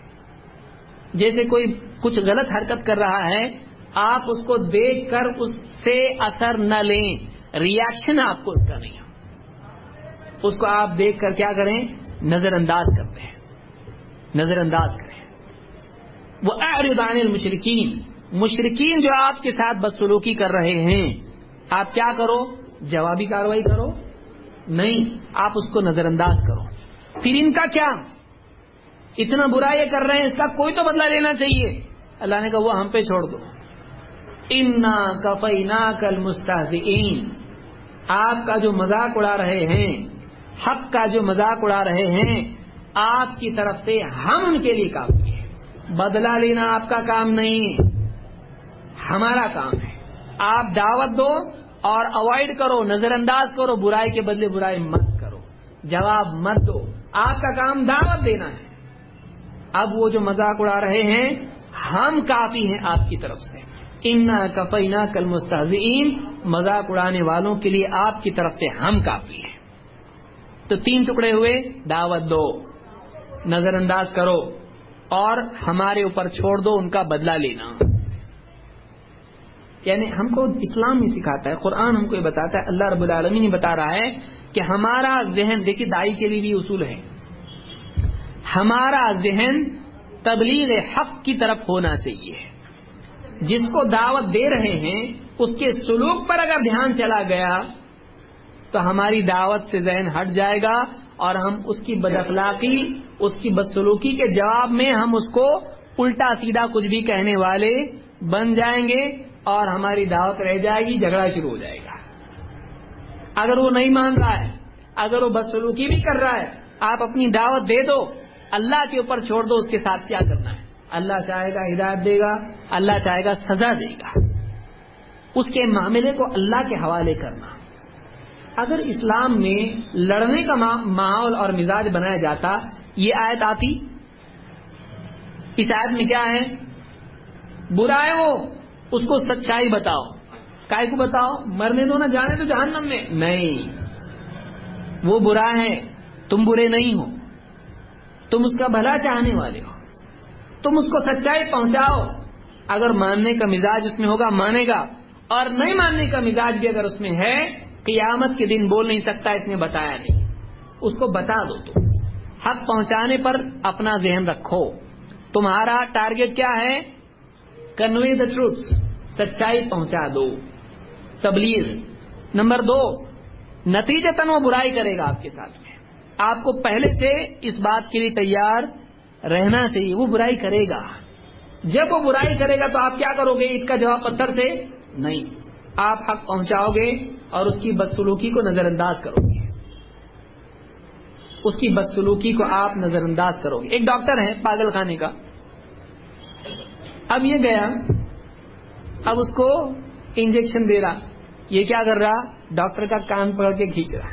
جیسے کوئی کچھ غلط حرکت کر رہا ہے، آپ اس کو دیکھ کر اس سے اثر نہ لیں، ریاکشن آپ کو اس کا نہیں ہو، اس کو آپ دیکھ کر کیا کریں؟ نظر انداز کرتے ہیں، نظر انداز کریں. وہ اعرض عن المشرکین، مشرکین جو آپ کے ساتھ بدسلوکی کر رہے ہیں آپ کیا کرو؟ جوابی کارروائی کرو؟ نہیں، آپ اس کو نظر انداز کرو. پھر ان کا کیا؟ اتنا برا یہ کر رہے ہیں، اس کا کوئی تو بدلہ لینا چاہیے. اللہ نے کہا وہ ہم پہ چھوڑ دو. انا کفیناک المستہزئین، آپ کا جو مذاق اڑا رہے ہیں، حق کا جو مذاق اڑا رہے ہیں، آپ کی طرف سے ہم ان کے لیے کافی ہے. بدلہ لینا آپ کا کام نہیں، ہمارا کام ہے. آپ دعوت دو اور اوائڈ کرو، نظر انداز کرو، برائی کے بدلے برائی مت کرو، جواب مت دو. آپ کا کام دعوت دینا ہے. اب وہ جو مذاق اڑا رہے ہیں ہم کافی ہیں آپ کی طرف سے. انا کفیناک المستہزئین، مذاق اڑانے والوں کے لیے آپ کی طرف سے ہم کافی ہیں. تو تین ٹکڑے ہوئے، دعوت دو، نظر انداز کرو اور ہمارے اوپر چھوڑ دو ان کا بدلہ لینا. یعنی ہم کو اسلام میں سکھاتا ہے، قرآن ہم کو یہ بتاتا ہے، اللہ رب العالمین یہ بتا رہا ہے کہ ہمارا ذہن، دیکھیے داعی کے لیے بھی اصول ہے، ہمارا ذہن تبلیغ حق کی طرف ہونا چاہیے. جس کو دعوت دے رہے ہیں اس کے سلوک پر اگر دھیان چلا گیا تو ہماری دعوت سے ذہن ہٹ جائے گا اور ہم اس کی بد اخلاقی، اس کی بدسلوکی کے جواب میں ہم اس کو الٹا سیدھا کچھ بھی کہنے والے بن جائیں گے اور ہماری دعوت رہ جائے گی، جھگڑا شروع ہو جائے گا. اگر وہ نہیں مان رہا ہے، اگر وہ بدسلوکی بھی کر رہا ہے، آپ اپنی دعوت دے دو، اللہ کے اوپر چھوڑ دو، اس کے ساتھ کیا کرنا ہے. اللہ چاہے گا ہدایت دے گا، اللہ چاہے گا سزا دے گا. اس کے معاملے کو اللہ کے حوالے کرنا. اگر اسلام میں لڑنے کا ماحول اور مزاج بنایا جاتا، یہ آیت آتی. اس آیت میں کیا ہے؟ برا ہے وہ، اس کو سچائی بتاؤ. کائے کو بتاؤ؟ مرنے دو، نہ جانے تو جہنم میں. نہیں، وہ برا ہے، تم برے نہیں ہو، تم اس کا بھلا چاہنے والے ہو، تم اس کو سچائی پہنچاؤ. اگر ماننے کا مزاج اس میں ہوگا مانے گا، اور نہیں ماننے کا مزاج بھی اگر اس میں ہے، قیامت کے دن بول نہیں سکتا اس نے بتایا نہیں. اس کو بتا دو. تم حق پہنچانے پر اپنا ذہن رکھو. تمہارا ٹارگٹ کیا ہے؟ کنوے دا ٹروتھ، سچائی پہنچا دو، تبلیغ. نمبر دو، نتیجتاً وہ برائی کرے گا آپ کے ساتھ میں، آپ کو پہلے سے اس بات کے لیے تیار رہنا چاہیے. وہ برائی کرے گا، جب وہ برائی کرے گا تو آپ کیا کرو گے؟ اس کا جواب پتھر سے نہیں، آپ حق پہنچاؤ گے اور اس کی بدسلوکی کو نظر انداز کرو گے. اس کی بدسلوکی کو آپ نظر انداز کرو گے. ایک ڈاکٹر ہے پاگل خانے کا، اب یہ گیا، اب اس کو انجیکشن دے رہا. یہ کیا کر رہا؟ ڈاکٹر کا کان پکڑ کے کھینچ رہا،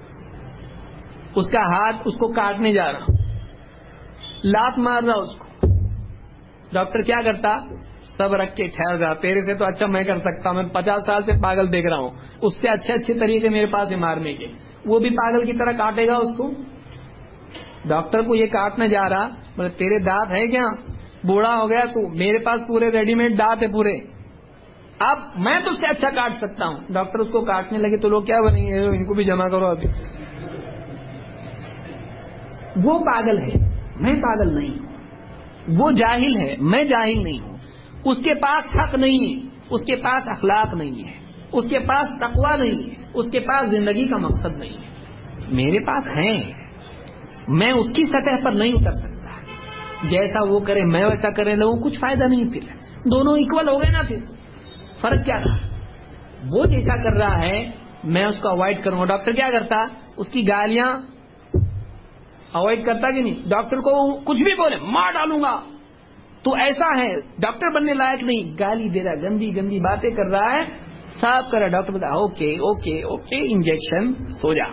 اس کا ہاتھ اس کو کاٹنے جا رہا، لات مار رہا اس کو. ڈاکٹر کیا کرتا؟ سب رکھ کے ٹھہر رہا، تیرے سے تو اچھا میں کر سکتا ہوں، میں پچاس سال سے پاگل دیکھ رہا ہوں، اس سے اچھے اچھے طریقے میرے پاس ہے مارنے کے. وہ بھی پاگل کی طرح کاٹے گا اس کو. ڈاکٹر کو یہ کاٹنے جا رہا، بولے تیرے دانت ہے کیا؟ بوڑھا ہو گیا تو، میرے پاس پورے ریڈی میڈ دانت ہے پورے، اب میں تو اس سے اچھا کاٹ سکتا ہوں. ڈاکٹر اس کو کاٹنے لگے تو لوگ کیا بنیں گے؟ ان کو بھی جمع کرو ابھی. وہ پاگل ہے، میں پاگل نہیں ہوں، وہ جاہل ہے، میں جاہل نہیں ہوں، اس کے پاس حق نہیں ہے، اس کے پاس اخلاق نہیں ہے، اس کے پاس تقویٰ نہیں ہے، اس کے پاس زندگی کا مقصد نہیں ہے، میرے پاس ہے، میں اس کی سطح پر نہیں اتر سکتا، جیسا وہ کرے میں ویسا کرے لوں، کچھ فائدہ نہیں، پھر دونوں ایکول ہو گئے نا، پھر فرق کیا رہا؟ وہ جیسا کر رہا ہے میں اس کو اوائڈ کروں گا. ڈاکٹر کیا کرتا؟ اس کی گالیاں اوائڈ کرتا کہ نہیں؟ ڈاکٹر کو کچھ بھی بولے مار ڈالوں گا، تو ایسا ہے ڈاکٹر بننے لائق نہیں، گالی دے رہا، گندی گندی باتیں کر رہا ہے، صاف کر رہا. ڈاکٹر بتا اوکے اوکے اوکے انجیکشن، سو جا.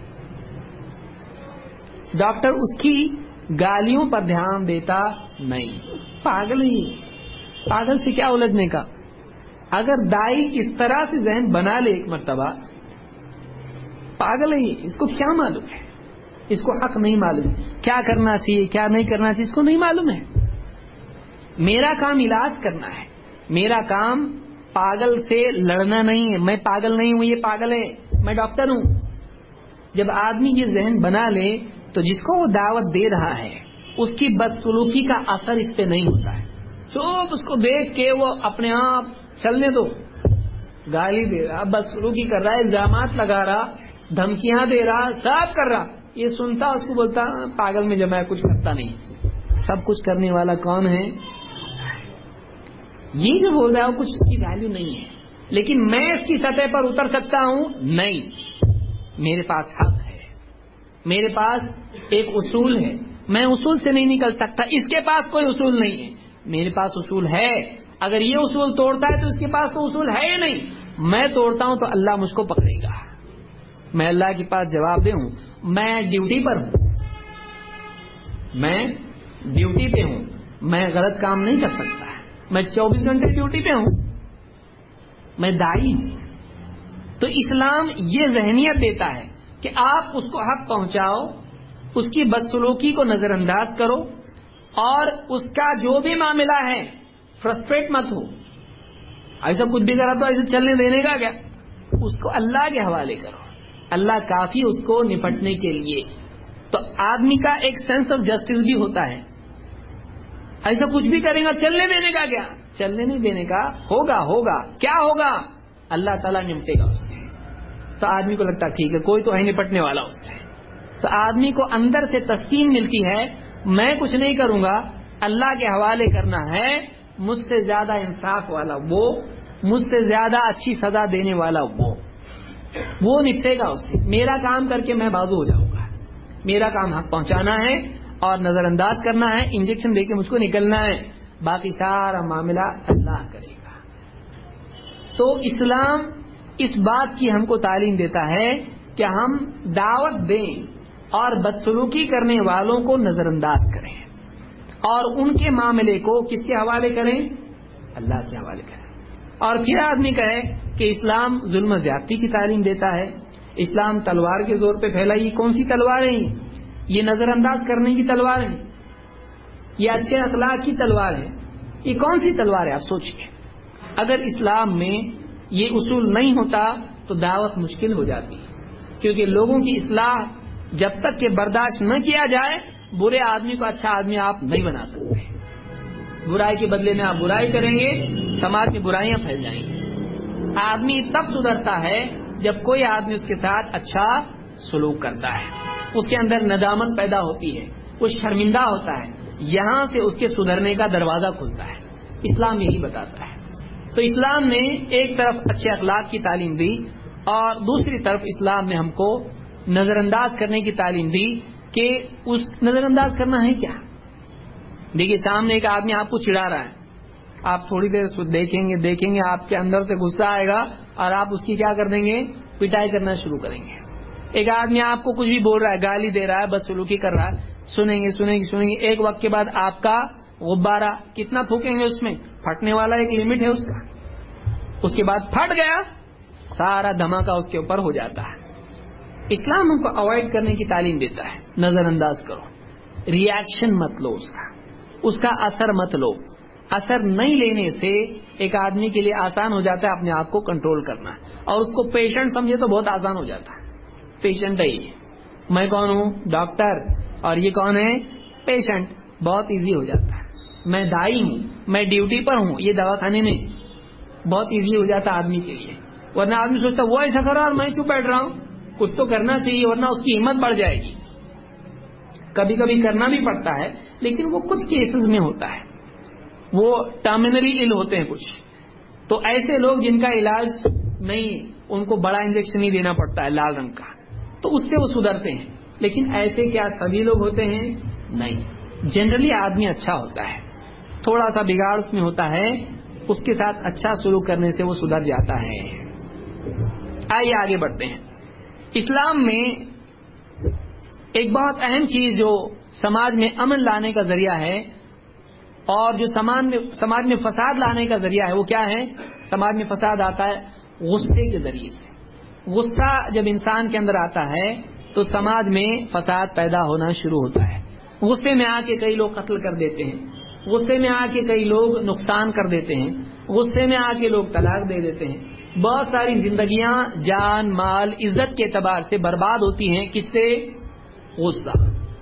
ڈاکٹر اس کی گالیوں پر دھیان دیتا نہیں. پاگل ہی، پاگل سے کیا الجھنے کا؟ اگر دائی اس طرح سے ذہن بنا لے ایک مرتبہ، پاگل ہی، اس کو کیا معلوم ہے؟ اس کو حق نہیں معلوم، کیا کرنا چاہیے کیا نہیں کرنا چاہیے اس کو نہیں معلوم ہے. میرا کام علاج کرنا ہے، میرا کام پاگل سے لڑنا نہیں ہے. میں پاگل نہیں ہوں، یہ پاگل ہے، میں ڈاکٹر ہوں. جب آدمی یہ ذہن بنا لے تو جس کو وہ دعوت دے رہا ہے اس کی بدسلوکی کا اثر اس پہ نہیں ہوتا ہے. چوپ اس کو دیکھ کے وہ اپنے آپ چلنے دو. گالی دے رہا، بدسلوکی کر رہا، الزامات لگا رہا، دھمکیاں دے رہا، سب کر رہا، یہ سنتا اس کو بولتا پاگل میں جمع ہے، کچھ کرتا نہیں. سب کچھ کرنے والا کون ہے؟ یہ جو بول رہا ہے وہ کچھ اس کی ویلیو نہیں ہے. لیکن میں اس کی سطح پر اتر سکتا ہوں؟ نہیں. میرے پاس حق ہے، میرے پاس ایک اصول ہے، میں اصول سے نہیں نکل سکتا. اس کے پاس کوئی اصول نہیں ہے، میرے پاس اصول ہے. اگر یہ اصول توڑتا ہے تو اس کے پاس تو اصول ہے ہی نہیں. میں توڑتا ہوں تو اللہ مجھ کو پکڑے گا، میں اللہ کے پاس جواب دے ہوں. میں ڈیوٹی پر ہوں، میں ڈیوٹی پہ ہوں، میں غلط کام نہیں کر سکتا. میں چوبیس گھنٹے ڈیوٹی پہ ہوں، میں دائی ہوں. تو اسلام یہ ذہنیت دیتا ہے کہ آپ اس کو حق پہنچاؤ، اس کی بدسلوکی کو نظر انداز کرو، اور اس کا جو بھی معاملہ ہے فرسٹریٹ مت ہو. ایسا کچھ بھی کرا تو ایسے چلنے دینے کا کیا؟ اس کو اللہ کے حوالے کرو، اللہ کافی اس کو نپٹنے کے لیے. تو آدمی کا ایک سینس آف جسٹس بھی ہوتا ہے. ایسا کچھ بھی کریں گا چلنے دینے کا کیا؟ چلنے نہیں دینے کا. ہوگا ہوگا کیا ہوگا؟ اللہ تعالیٰ نمٹے گا اس سے. تو آدمی کو لگتا ٹھیک ہے کوئی تو ہے نپٹنے والا اس سے. تو آدمی کو اندر سے تسکین ملتی ہے، میں کچھ نہیں کروں گا، اللہ کے حوالے کرنا ہے. مجھ سے زیادہ انصاف والا وہ، مجھ سے زیادہ اچھی سزا دینے والا وہ وہ نپٹے گا اس سے. میرا کام کر کے میں بازو ہو جاؤں گا. میرا کام حق پہنچانا ہے اور نظر انداز کرنا ہے، انجیکشن دے کے مجھ کو نکلنا ہے، باقی سارا معاملہ اللہ کرے گا. تو اسلام اس بات کی ہم کو تعلیم دیتا ہے کہ ہم دعوت دیں اور بدسلوکی کرنے والوں کو نظر انداز کریں، اور ان کے معاملے کو کس کے حوالے کریں؟ اللہ کے حوالے کریں. اور پھر آدمی کہے کہ اسلام ظلم و زیادتی کی تعلیم دیتا ہے، اسلام تلوار کے زور پہ پھیلا. یہ کون سی تلواریں ہیں؟ یہ نظر انداز کرنے کی تلوار ہے، یہ اچھے اخلاق کی تلوار ہے. یہ کون سی تلوار ہے؟ آپ سوچئے. اگر اسلام میں یہ اصول نہیں ہوتا تو دعوت مشکل ہو جاتی، کیونکہ لوگوں کی اصلاح جب تک کہ برداشت نہ کیا جائے، برے آدمی کو اچھا آدمی آپ نہیں بنا سکتے. برائی کے بدلے میں آپ برائی کریں گے، سماج میں برائیاں پھیل جائیں گی. آدمی تب سدھرتا ہے جب کوئی آدمی اس کے ساتھ اچھا سلوک کرتا ہے، اس کے اندر ندامت پیدا ہوتی ہے، وہ شرمندہ ہوتا ہے، یہاں سے اس کے سدھرنے کا دروازہ کھلتا ہے. اسلام یہی بتاتا ہے. تو اسلام نے ایک طرف اچھے اخلاق کی تعلیم دی اور دوسری طرف اسلام نے ہم کو نظر انداز کرنے کی تعلیم دی کہ اس نظر انداز کرنا ہے کیا. دیکھیے سامنے ایک آدمی آپ کو چڑھا رہا ہے، آپ تھوڑی دیر دیکھیں گے دیکھیں گے آپ کے اندر سے غصہ آئے گا اور آپ اس کی کیا کر دیں گے؟ پٹائی کرنا شروع کریں گے. ایک آدمی آپ کو کچھ بھی بول رہا ہے، گالی دے رہا ہے، بدسلوکی کر رہا ہے، سنیں گے سنیں گے سنیں گے ایک وقت کے بعد آپ کا غبارہ کتنا پھونکیں گے، اس میں پھٹنے والا ایک لمٹ ہے اس کا. اس کے بعد پھٹ گیا، سارا دھماکہ اس کے اوپر ہو جاتا ہے. اسلام ہم کو اوائڈ کرنے کی تعلیم دیتا ہے. نظر انداز کرو، ریئیکشن مت لو، اس کا اس کا اثر مت لو. اثر نہیں لینے سے ایک آدمی کے لیے آسان ہو جاتا ہے اپنے آپ کو کنٹرول کرنا، اور اس کو پیشنٹ سمجھے تو بہت آسان ہو جاتا ہے. پیشنٹ ہے یہ، میں کون ہوں؟ ڈاکٹر. اور یہ کون ہے؟ پیشنٹ. بہت ایزی ہو جاتا ہے. میں دائی ہوں, میں ڈیوٹی پر ہوں, یہ دواخانے میں بہت ایزی ہو جاتا ہے آدمی کے لیے. ورنہ آدمی سوچتا وہ ایسا کرا اور میں چپ بیٹھ رہا ہوں. کچھ تو کرنا چاہیے ورنہ اس کی ہمت بڑھ جائے گی. کبھی کبھی کرنا بھی پڑتا ہے لیکن وہ کچھ کیسز میں ہوتا ہے, وہ ٹرمینلی ال ہوتے ہیں کچھ. تو ایسے لوگ جن کا علاج نہیں, ان کو بڑا انجیکشن ہی دینا پڑتا ہے لال رنگ کا, تو اس سے وہ سدھرتے ہیں. لیکن ایسے کیا سبھی لوگ ہوتے ہیں؟ نہیں. جنرلی آدمی اچھا ہوتا ہے, تھوڑا سا بگاڑ اس میں ہوتا ہے, اس کے ساتھ اچھا سلوک کرنے سے وہ سدھر جاتا ہے. آئیے آگے بڑھتے ہیں. اسلام میں ایک بہت اہم چیز جو سماج میں امن لانے کا ذریعہ ہے اور جو سماج میں سماج میں فساد لانے کا ذریعہ ہے, وہ کیا ہے؟ سماج میں فساد آتا ہے غصے کے ذریعے سے. غصہ جب انسان کے اندر آتا ہے تو سماج میں فساد پیدا ہونا شروع ہوتا ہے. غصے میں آ کے کئی لوگ قتل کر دیتے ہیں, غصے میں آ کے کئی لوگ نقصان کر دیتے ہیں, غصے میں آ کے لوگ طلاق دے دیتے ہیں. بہت ساری زندگیاں جان مال عزت کے اعتبار سے برباد ہوتی ہیں. کس سے؟ غصہ.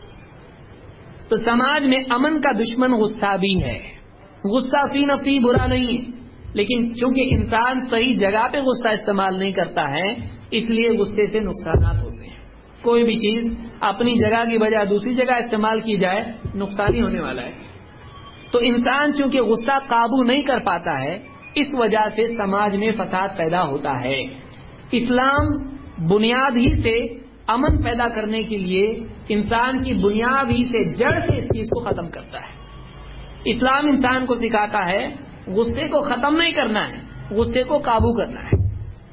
تو سماج میں امن کا دشمن غصہ بھی ہے. غصہ فی نفسی برا نہیں ہے, لیکن چونکہ انسان صحیح جگہ پہ غصہ استعمال نہیں کرتا ہے اس لیے غصے سے نقصانات ہوتے ہیں. کوئی بھی چیز اپنی جگہ کی بجائے دوسری جگہ استعمال کی جائے نقصان ہی ہونے والا ہے. تو انسان چونکہ غصہ قابو نہیں کر پاتا ہے اس وجہ سے سماج میں فساد پیدا ہوتا ہے. اسلام بنیاد ہی سے امن پیدا کرنے کے لیے انسان کی بنیاد ہی سے جڑ سے اس چیز کو ختم کرتا ہے. اسلام انسان کو سکھاتا ہے غصے کو ختم نہیں کرنا ہے, غصے کو قابو کرنا ہے.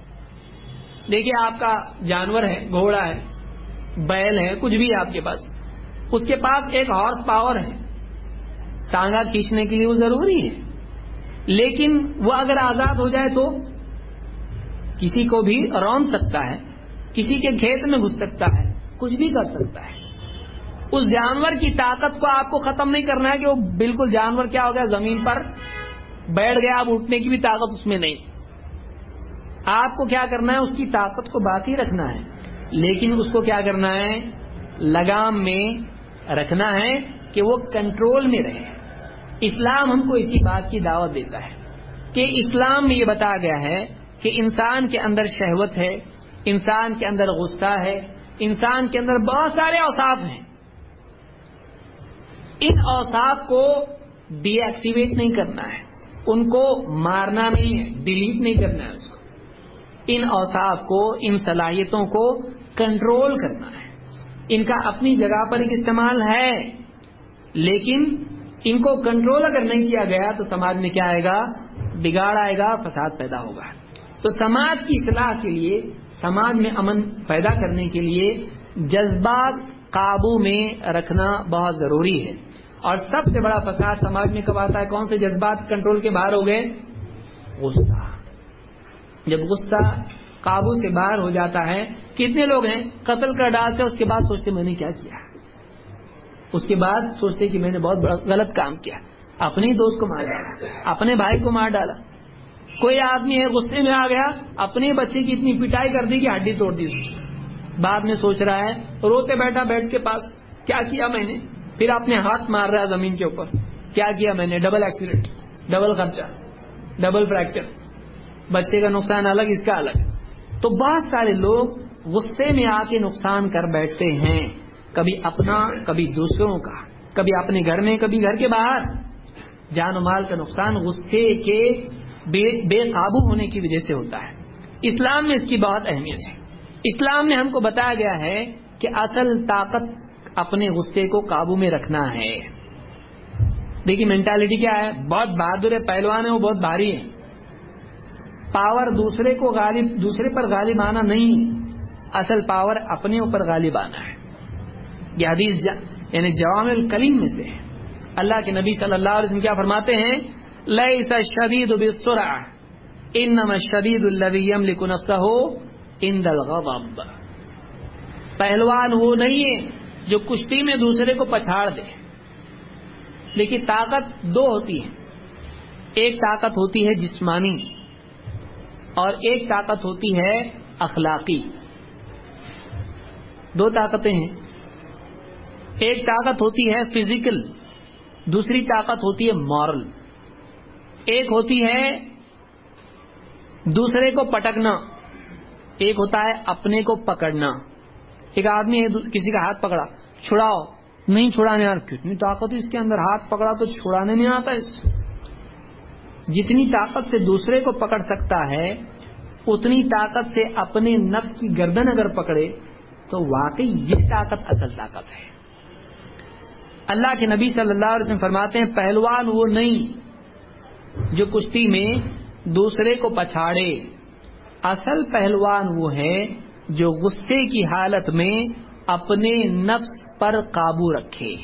دیکھیے آپ کا جانور ہے, گھوڑا ہے, بیل ہے, کچھ بھی ہے آپ کے پاس, اس کے پاس ایک ہارس پاور ہے, ٹانگا کھینچنے کے لیے وہ ضروری ہے. لیکن وہ اگر آزاد ہو جائے تو کسی کو بھی رون سکتا ہے, کسی کے کھیت میں گھس سکتا ہے, کچھ بھی کر سکتا ہے. اس جانور کی طاقت کو آپ کو ختم نہیں کرنا ہے کہ وہ بالکل جانور کیا ہو گیا زمین پر بیٹھ گیا, اب اٹھنے کی بھی طاقت اس میں نہیں. آپ کو کیا کرنا ہے؟ اس کی طاقت کو باقی رکھنا ہے, لیکن اس کو کیا کرنا ہے؟ لگام میں رکھنا ہے کہ وہ کنٹرول میں رہے. اسلام ہم کو اسی بات کی دعوت دیتا ہے کہ اسلام میں یہ بتایا گیا ہے کہ انسان کے اندر شہوت ہے, انسان کے اندر غصہ ہے, انسان کے اندر بہت سارے اوصاف ہیں. ان اوصاف کو ڈی ایکٹیویٹ نہیں کرنا ہے, ان کو مارنا نہیں ہے, ڈیلیٹ نہیں کرنا ہے اس کو. ان اوصاف کو, ان صلاحیتوں کو کنٹرول کرنا ہے. ان کا اپنی جگہ پر ایک استعمال ہے, لیکن ان کو کنٹرول اگر نہیں کیا گیا تو سماج میں کیا آئے گا؟ بگاڑ آئے گا, فساد پیدا ہوگا. تو سماج کی اصلاح کے لیے, سماج میں امن پیدا کرنے کے لیے جذبات قابو میں رکھنا بہت ضروری ہے. اور سب سے بڑا فساد سماج میں کب آتا ہے؟ کون سے جذبات کنٹرول کے باہر ہو گئے؟ غصہ. جب غصہ قابو سے باہر ہو جاتا ہے, کتنے لوگ ہیں قتل کر ڈالتے, اس کے بعد سوچتے میں نے کیا کیا, اس کے بعد سوچتے کہ میں نے بہت بڑا غلط کام کیا, اپنے دوست کو مار ڈالا, اپنے بھائی کو مار ڈالا. کوئی آدمی ہے غصے میں آ گیا, اپنے بچے کی اتنی پٹائی کر دی کہ ہڈی توڑ دی اس کی. بعد میں سوچ رہا ہے, روتے بیٹھا بیڈ کے پاس, کیا کیا میں نے. پھر اپنے ہاتھ مار رہا ہے زمین کے اوپر, کیا کیا میں نے. ڈبل ایکسیڈنٹ, ڈبل خرچہ, ڈبل فریکچر, بچے کا نقصان الگ, اس کا الگ. تو بہت سارے لوگ غصے میں آ کے نقصان کر بیٹھتے ہیں, کبھی اپنا, کبھی دوسروں کا, کبھی اپنے گھر میں, کبھی گھر کے باہر. جان و مال کا نقصان غصے کے بے, بے قابو ہونے کی وجہ سے ہوتا ہے. اسلام میں اس کی بہت اہمیت ہے. اسلام میں ہم کو بتایا گیا ہے کہ اصل طاقت اپنے غصے کو قابو میں رکھنا ہے. دیکھیے مینٹالٹی کیا ہے, بہت بہادر ہے, پہلوان ہے, وہ بہت بھاری ہے. پاور دوسرے کو غالب, دوسرے پر غالب آنا نہیں, اصل پاور اپنے اوپر غالب آنا ہے. یہ حدیث جا, یعنی جوامع الکلیم میں سے ہے. اللہ کے نبی صلی اللہ علیہ وسلم کیا فرماتے ہیں؟ لیس الشدید بالسرعہ انما الشدید الذی یملک نفسہ عند الغضب. پہلوان وہ نہیں ہے جو کشتی میں دوسرے کو پچھاڑ دے. دیکھیے طاقت دو ہوتی ہے, ایک طاقت ہوتی ہے جسمانی اور ایک طاقت ہوتی ہے اخلاقی. دو طاقتیں ہیں. ایک طاقت ہوتی ہے فزیکل، دوسری طاقت ہوتی ہے مورل. ایک ہوتی ہے دوسرے کو پٹکنا، ایک ہوتا ہے اپنے کو پکڑنا. ایک آدمی ہے کسی کا ہاتھ پکڑا، چھڑاؤ، نہیں چھڑانے آتا. کتنی طاقت ہے اس کے اندر، ہاتھ پکڑا تو چھڑانے نہیں آتا. اس جتنی طاقت سے دوسرے کو پکڑ سکتا ہے اتنی طاقت سے اپنے نفس کی گردن اگر پکڑے تو واقعی یہ طاقت اصل طاقت ہے. اللہ کے نبی صلی اللہ علیہ وسلم فرماتے ہیں پہلوان وہ نہیں جو کشتی میں دوسرے کو پچھاڑے، اصل پہلوان وہ ہے جو غصے کی حالت میں اپنے نفس پر قابو رکھے.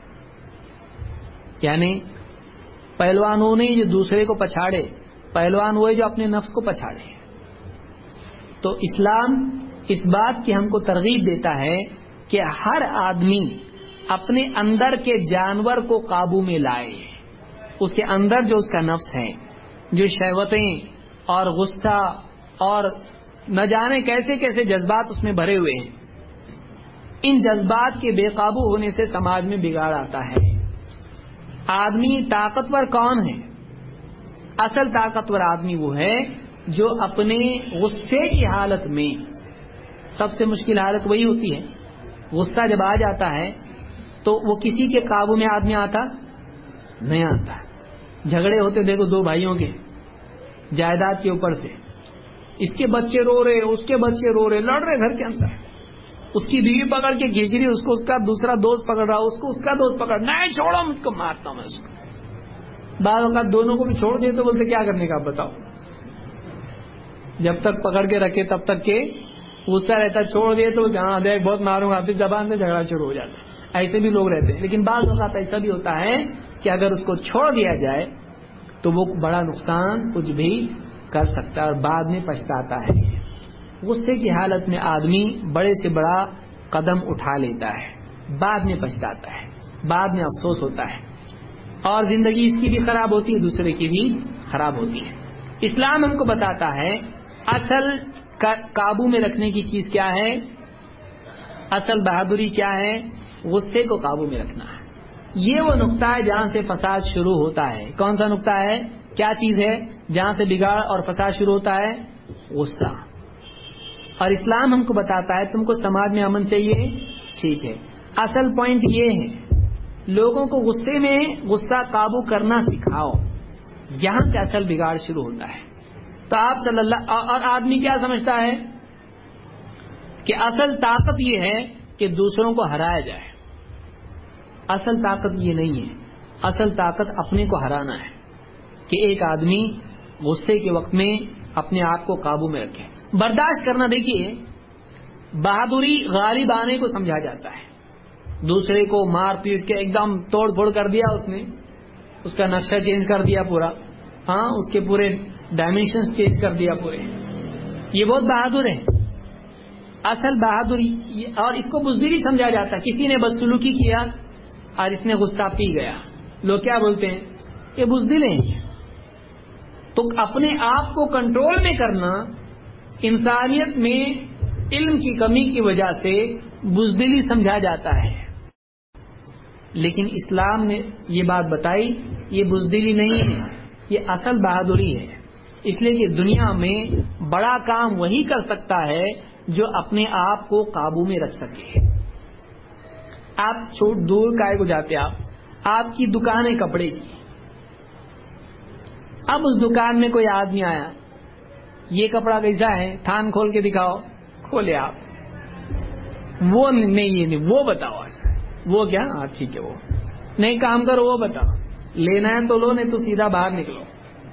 یعنی پہلوان وہ نہیں جو دوسرے کو پچھاڑے، پہلوان وہ ہے جو اپنے نفس کو پچھاڑے. تو اسلام اس بات کی ہم کو ترغیب دیتا ہے کہ ہر آدمی اپنے اندر کے جانور کو قابو میں لائے. اس کے اندر جو اس کا نفس ہے، جو شہوتیں اور غصہ اور نہ جانے کیسے کیسے جذبات اس میں بھرے ہوئے ہیں، ان جذبات کے بے قابو ہونے سے سماج میں بگاڑ آتا ہے. آدمی طاقتور کون ہے؟ اصل طاقتور آدمی وہ ہے جو اپنے غصے کی حالت میں، سب سے مشکل حالت وہی ہوتی ہے، غصہ جب آ جاتا ہے تو وہ کسی کے قابو میں آدمی آتا نہیں آتا. جھگڑے ہوتے دیکھو دو بھائیوں کے جائیداد کے اوپر سے، اس کے بچے رو رہے، اس کے بچے رو رہے، لڑ رہے گھر کے اندر. اس کی بیوی پکڑ کے کھینچ رہی، اس کو اس کا دوسرا دوست پکڑ رہا، اس کو اس کا دوست پکڑ، نہیں چھوڑو مجھ کو مارتا ہوں میں اس کو. بعض اوقات دونوں کو بھی چھوڑ دیے تو بولتے کیا کرنے کا آپ بتاؤ، جب تک پکڑ کے رکھے تب تک کہ غصہ رہتا، چھوڑ دیے تو ہاں دیکھ بہت ماروں گا، پھر زبان سے جھگڑا شروع ہو جاتا ہے. ایسے بھی لوگ رہتے ہیں. لیکن بعض اوقات ایسا بھی ہوتا ہے کہ اگر اس کو چھوڑ دیا جائے تو وہ بڑا نقصان کچھ بھی کر سکتا ہے اور بعد میں پچھتاتا ہے. غصے کی حالت میں آدمی بڑے سے بڑا قدم اٹھا لیتا ہے، بعد میں پچھتاتا ہے، بعد میں افسوس ہوتا ہے اور زندگی اس کی بھی خراب ہوتی ہے، دوسرے کی بھی خراب ہوتی ہے. اسلام ہم کو بتاتا ہے اصل قابو میں رکھنے کی چیز کیا ہے، اصل بہادری کیا ہے، غصے کو قابو میں رکھنا ہے. یہ وہ نقطہ ہے جہاں سے فساد شروع ہوتا ہے. کون سا نقطہ ہے، کیا چیز ہے جہاں سے بگاڑ اور فساد شروع ہوتا ہے؟ غصہ. اور اسلام ہم کو بتاتا ہے تم کو سماج میں امن چاہیے، ٹھیک ہے، اصل پوائنٹ یہ ہے لوگوں کو غصے میں غصہ قابو کرنا سکھاؤ، یہاں سے اصل بگاڑ شروع ہوتا ہے. تو آپ صلی اللہ اور آدمی کیا سمجھتا ہے کہ اصل طاقت یہ ہے کہ دوسروں کو ہرایا جائے. اصل طاقت یہ نہیں ہے، اصل طاقت اپنے کو ہرانا ہے کہ ایک آدمی غصے کے وقت میں اپنے آپ کو قابو میں رکھے، برداشت کرنا. دیکھیے بہادری غالب آنے کو سمجھا جاتا ہے. دوسرے کو مار پیٹ کے ایک دم توڑ پھوڑ کر دیا، اس نے اس کا نقشہ چینج کر دیا پورا، ہاں اس کے پورے ڈائمینشنز چینج کر دیا پورے، یہ بہت بہادر ہے. اصل بہادری اور اس کو بزدلی سمجھا جاتا ہے. کسی نے بدسلوکی کیا اور اس نے غصہ پی گیا، لوگ کیا بولتے ہیں، یہ بزدل ہیں. تو اپنے آپ کو کنٹرول میں کرنا انسانیت میں علم کی کمی کی وجہ سے بزدلی سمجھا جاتا ہے. لیکن اسلام نے یہ بات بتائی یہ بزدلی نہیں ہے، یہ اصل بہادری ہے. اس لیے کہ دنیا میں بڑا کام وہی کر سکتا ہے جو اپنے آپ کو قابو میں رکھ سکے. آپ چھوٹ دور کائے کو جاتے، آپ آپ کی دکان ہے کپڑے کی، اب اس دکان میں کوئی آدمی آیا، یہ کپڑا کیسا ہے، تھان کھول کے دکھاؤ، کھولے آپ، وہ نہیں یہ نہیں وہ بتاؤ، وہ کیا، ہاں ٹھیک ہے، وہ نہیں کام کرو، وہ بتاؤ، لینا ہے تو لو نہیں تو سیدھا باہر نکلو.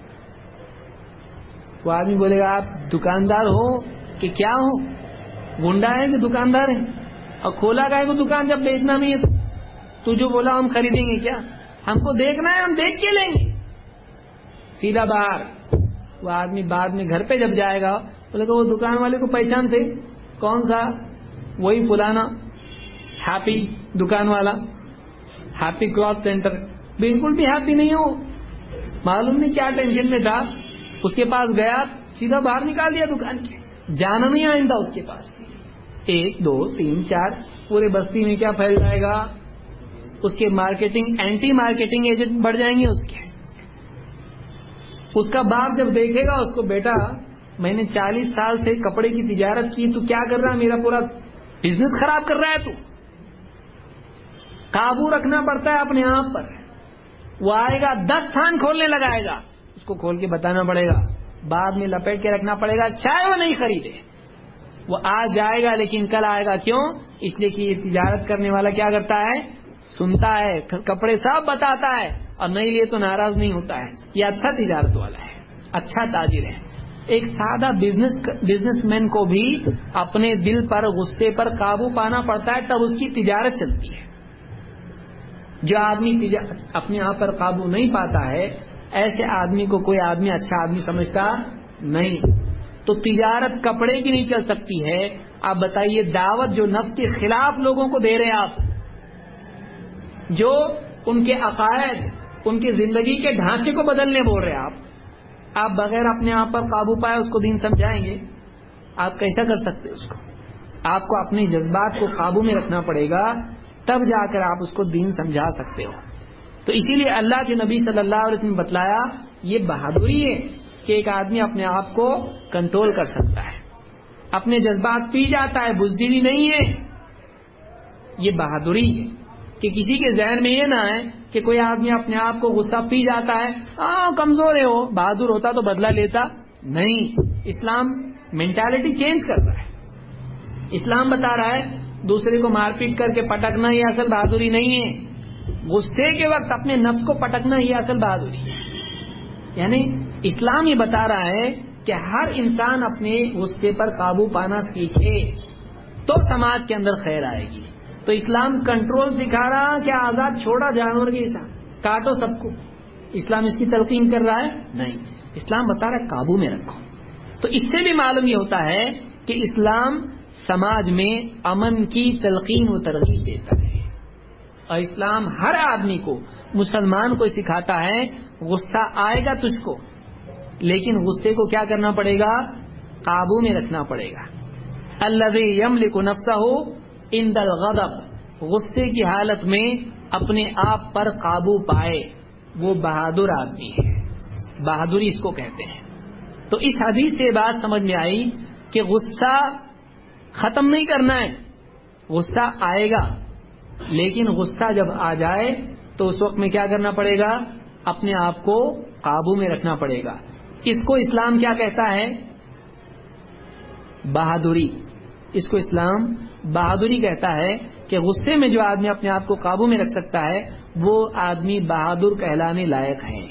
وہ آدمی بولے گا آپ دکاندار ہو کہ کیا ہو، گنڈا ہے کہ دکاندار ہے، اور کھولا گئے کو دکان جب بیچنا نہیں ہے تو تو جو بولا ہم خریدیں گے کیا، ہم کو دیکھنا ہے، ہم دیکھ کے لیں گے، سیدھا باہر. وہ آدمی بعد میں گھر پہ جب جائے گا بولے گا وہ دکان والے کو پہچانتے، کون سا، وہی فلانا ہیپی دکان والا، ہیپی کلاتھ سینٹر. بالکل بھی ہیپی نہیں ہو، معلوم نہیں کیا ٹینشن میں تھا، اس کے پاس گیا سیدھا باہر نکال دیا دکان کے، جانا نہیں آئندہ اس کے پاس. ایک دو تین چار پورے بستی میں کیا پھیل جائے گا، اس کے مارکیٹنگ اینٹی مارکیٹنگ ایجنٹ بڑھ جائیں گے اس کے. اس کا باپ جب دیکھے گا اس کو, بیٹا میں نے چالیس سال سے کپڑے کی تجارت کی, تو کیا کر رہا ہے, میرا پورا بزنس خراب کر رہا ہے تو. قابو رکھنا پڑتا ہے اپنے آپ پر. وہ آئے گا دس تھان کھولنے لگائے گا, اس کو کھول کے بتانا پڑے گا, بعد میں لپیٹ کے رکھنا پڑے گا, چاہے وہ نہیں خریدے. وہ آج جائے گا لیکن کل آئے گا. کیوں؟ اس لیے کہ یہ تجارت کرنے والا کیا کرتا ہے, سنتا ہے, کپڑے سب بتاتا ہے, اور نہیں لیے تو ناراض نہیں ہوتا ہے. یہ اچھا تجارت والا ہے, اچھا تاجر ہے. ایک سادہ بزنس بزنس مین کو بھی اپنے دل پر غصے پر قابو پانا پڑتا ہے, تب اس کی تجارت چلتی ہے. جو آدمی اپنے آپ پر قابو نہیں پاتا ہے, ایسے آدمی کو کوئی آدمی اچھا آدمی سمجھتا نہیں. تو تجارت کپڑے کی نہیں چل سکتی ہے. آپ بتائیے, دعوت جو نفس کے خلاف لوگوں کو دے رہے ہیں آپ, جو ان کے عقائد, ان کی زندگی کے ڈھانچے کو بدلنے بول رہے ہیں آپ, آپ بغیر اپنے آپ پر قابو پائے اس کو دین سمجھائیں گے؟ آپ کیسا کر سکتے اس کو؟ آپ کو اپنے جذبات کو قابو میں رکھنا پڑے گا, تب جا کر آپ اس کو دین سمجھا سکتے ہو. تو اسی لیے اللہ کے نبی صلی اللہ علیہ وسلم نے بتلایا, یہ بہادری ہے کہ ایک آدمی اپنے آپ کو کنٹرول کر سکتا ہے, اپنے جذبات پی جاتا ہے, بزدلی نہیں ہے. یہ بہادری ہے کہ کسی کے ذہن میں یہ نہ ہے کہ کوئی آدمی اپنے آپ کو غصہ پی جاتا ہے, ہاں کمزور ہے, وہ بہادر ہوتا تو بدلہ لیتا نہیں. اسلام مینٹالٹی چینج کر رہا ہے. اسلام بتا رہا ہے دوسرے کو مار پیٹ کر کے پٹکنا یہ اصل بہادری نہیں ہے, غصے کے وقت اپنے نفس کو پٹکنا یہ اصل بہادری ہے. یعنی اسلام یہ بتا رہا ہے کہ ہر انسان اپنے غصے پر قابو پانا سیکھے تو سماج کے اندر خیر آئے گی. تو اسلام کنٹرول سکھا رہا کہ آزاد چھوڑا جانور کے ساتھ, کاٹو سب کو. اسلام اس کی تلقین کر رہا ہے نہیں, اسلام بتا رہا ہے قابو میں رکھو. تو اس سے بھی معلوم یہ ہوتا ہے کہ اسلام سماج میں امن کی تلقین و ترغیب دیتا ہے, اور اسلام ہر آدمی کو, مسلمان کو سکھاتا ہے غصہ آئے گا تجھ کو, لیکن غصے کو کیا کرنا پڑے گا, قابو میں رکھنا پڑے گا. الذی یملک نفسہ عند الغضب, غصے کی حالت میں اپنے آپ پر قابو پائے, وہ بہادر آدمی ہے. بہادری اس کو کہتے ہیں. تو اس حدیث سے بات سمجھ میں آئی کہ غصہ ختم نہیں کرنا ہے. غصہ آئے گا, لیکن غصہ جب آ جائے تو اس وقت میں کیا کرنا پڑے گا, اپنے آپ کو قابو میں رکھنا پڑے گا. اس کو اسلام کیا کہتا ہے, بہادری. اس کو اسلام بہادری کہتا ہے کہ غصے میں جو آدمی اپنے آپ کو قابو میں رکھ سکتا ہے وہ آدمی بہادر کہلانے لائق ہے.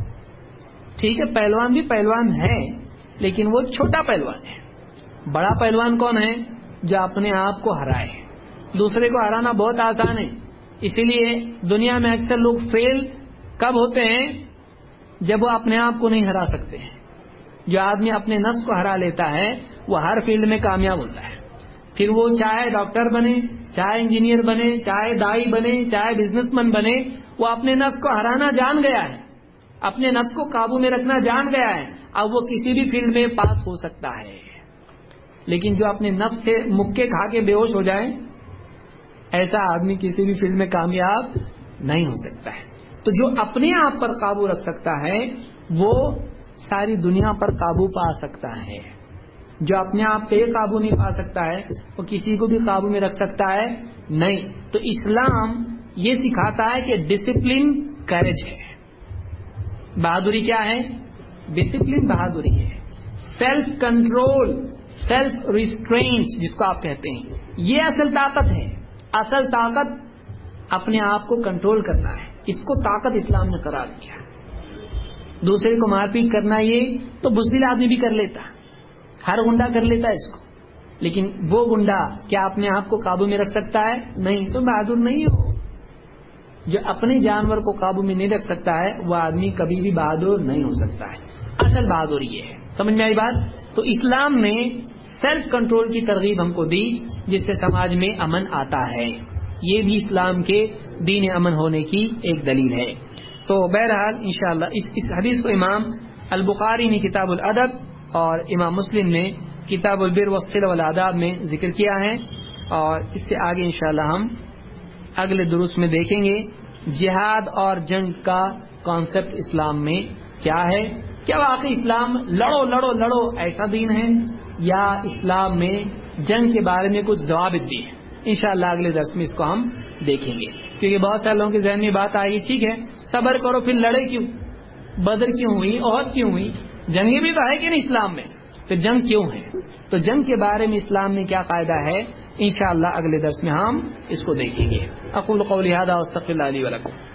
ٹھیک ہے, پہلوان بھی پہلوان ہے, لیکن وہ چھوٹا پہلوان ہے. بڑا پہلوان کون ہے, جو اپنے آپ کو ہرائے. دوسرے کو ہرانا بہت آسان ہے, اسی لیے دنیا میں اکثر لوگ فیل کب ہوتے ہیں, جب وہ اپنے آپ کو نہیں ہرا سکتے ہیں. جو آدمی اپنے نفس کو ہرا لیتا ہے وہ ہر فیلڈ میں کامیاب ہوتا ہے. پھر وہ چاہے ڈاکٹر بنے, چاہے انجینئر بنے, چاہے دائی بنے, چاہے بزنس مین بنے, وہ اپنے نفس کو ہرانا جان گیا ہے, اپنے نفس کو قابو میں رکھنا جان گیا ہے. اب وہ کسی بھی فیلڈ میں پاس ہو سکتا ہے. لیکن جو اپنے نفس سے مکے کھا کے بے ہوش ہو جائے, ایسا آدمی کسی بھی فیلڈ میں کامیاب نہیں ہو سکتا ہے. تو جو اپنے آپ پر قابو رکھ سکتا ہے وہ ساری دنیا پر قابو پا سکتا ہے. جو اپنے آپ پہ قابو نہیں پا سکتا ہے وہ کسی کو بھی قابو میں رکھ سکتا ہے نہیں. تو اسلام یہ سکھاتا ہے کہ ڈسپلن کریج ہے. بہادری کیا ہے, ڈسپلن بہادری ہے. سیلف کنٹرول, سیلف ریسٹرینٹ جس کو آپ کہتے ہیں, یہ اصل طاقت ہے. اصل طاقت اپنے آپ کو کنٹرول کرنا ہے. اس کو طاقت اسلام نے قرار دیا. دوسرے کو مار پیٹ کرنا یہ تو بزدل آدمی بھی کر لیتا, ہر گنڈا کر لیتا ہے اس کو, لیکن وہ گنڈا کیا اپنے آپ کو قابو میں رکھ سکتا ہے؟ نہیں. تو بہادر نہیں ہو. جو اپنے جانور کو قابو میں نہیں رکھ سکتا ہے وہ آدمی کبھی بھی بہادر نہیں ہو سکتا ہے. اصل بہادر یہ ہے. سمجھ میں آئی بات؟ تو اسلام نے سیلف کنٹرول کی ترغیب ہم کو دی جس سے سماج میں امن آتا ہے. یہ بھی اسلام کے دین امن ہونے کی ایک دلیل ہے. تو بہرحال انشاءاللہ اس اس حدیث کو امام البخاری نے کتاب الادب اور امام مسلم نے کتاب البر والصلہ والآداب میں ذکر کیا ہے, اور اس سے آگے انشاءاللہ ہم اگلے دروس میں دیکھیں گے جہاد اور جنگ کا کانسیپٹ اسلام میں کیا ہے، کیا واقعی اسلام لڑو لڑو لڑو ایسا دین ہے یا اسلام میں جنگ کے بارے میں کچھ ضوابط بھی ہیں. انشاءاللہ اگلے درس میں اس کو ہم دیکھیں گے، کیونکہ بہت سارے لوگوں کے ذہن میں بات آئے گی ٹھیک ہے صبر کرو پھر لڑے کیوں، بدر کیوں ہوئی، احد کیوں ہوئی، جنگیں بھی تو ہے کہ نہیں اسلام میں، پھر جنگ کیوں ہے؟ تو جنگ کے بارے میں اسلام میں کیا قاعدہ ہے انشاءاللہ اگلے درس میں ہم اس کو دیکھیں گے. اقول قولی ھذا واستغفر اللہ لی ولکم.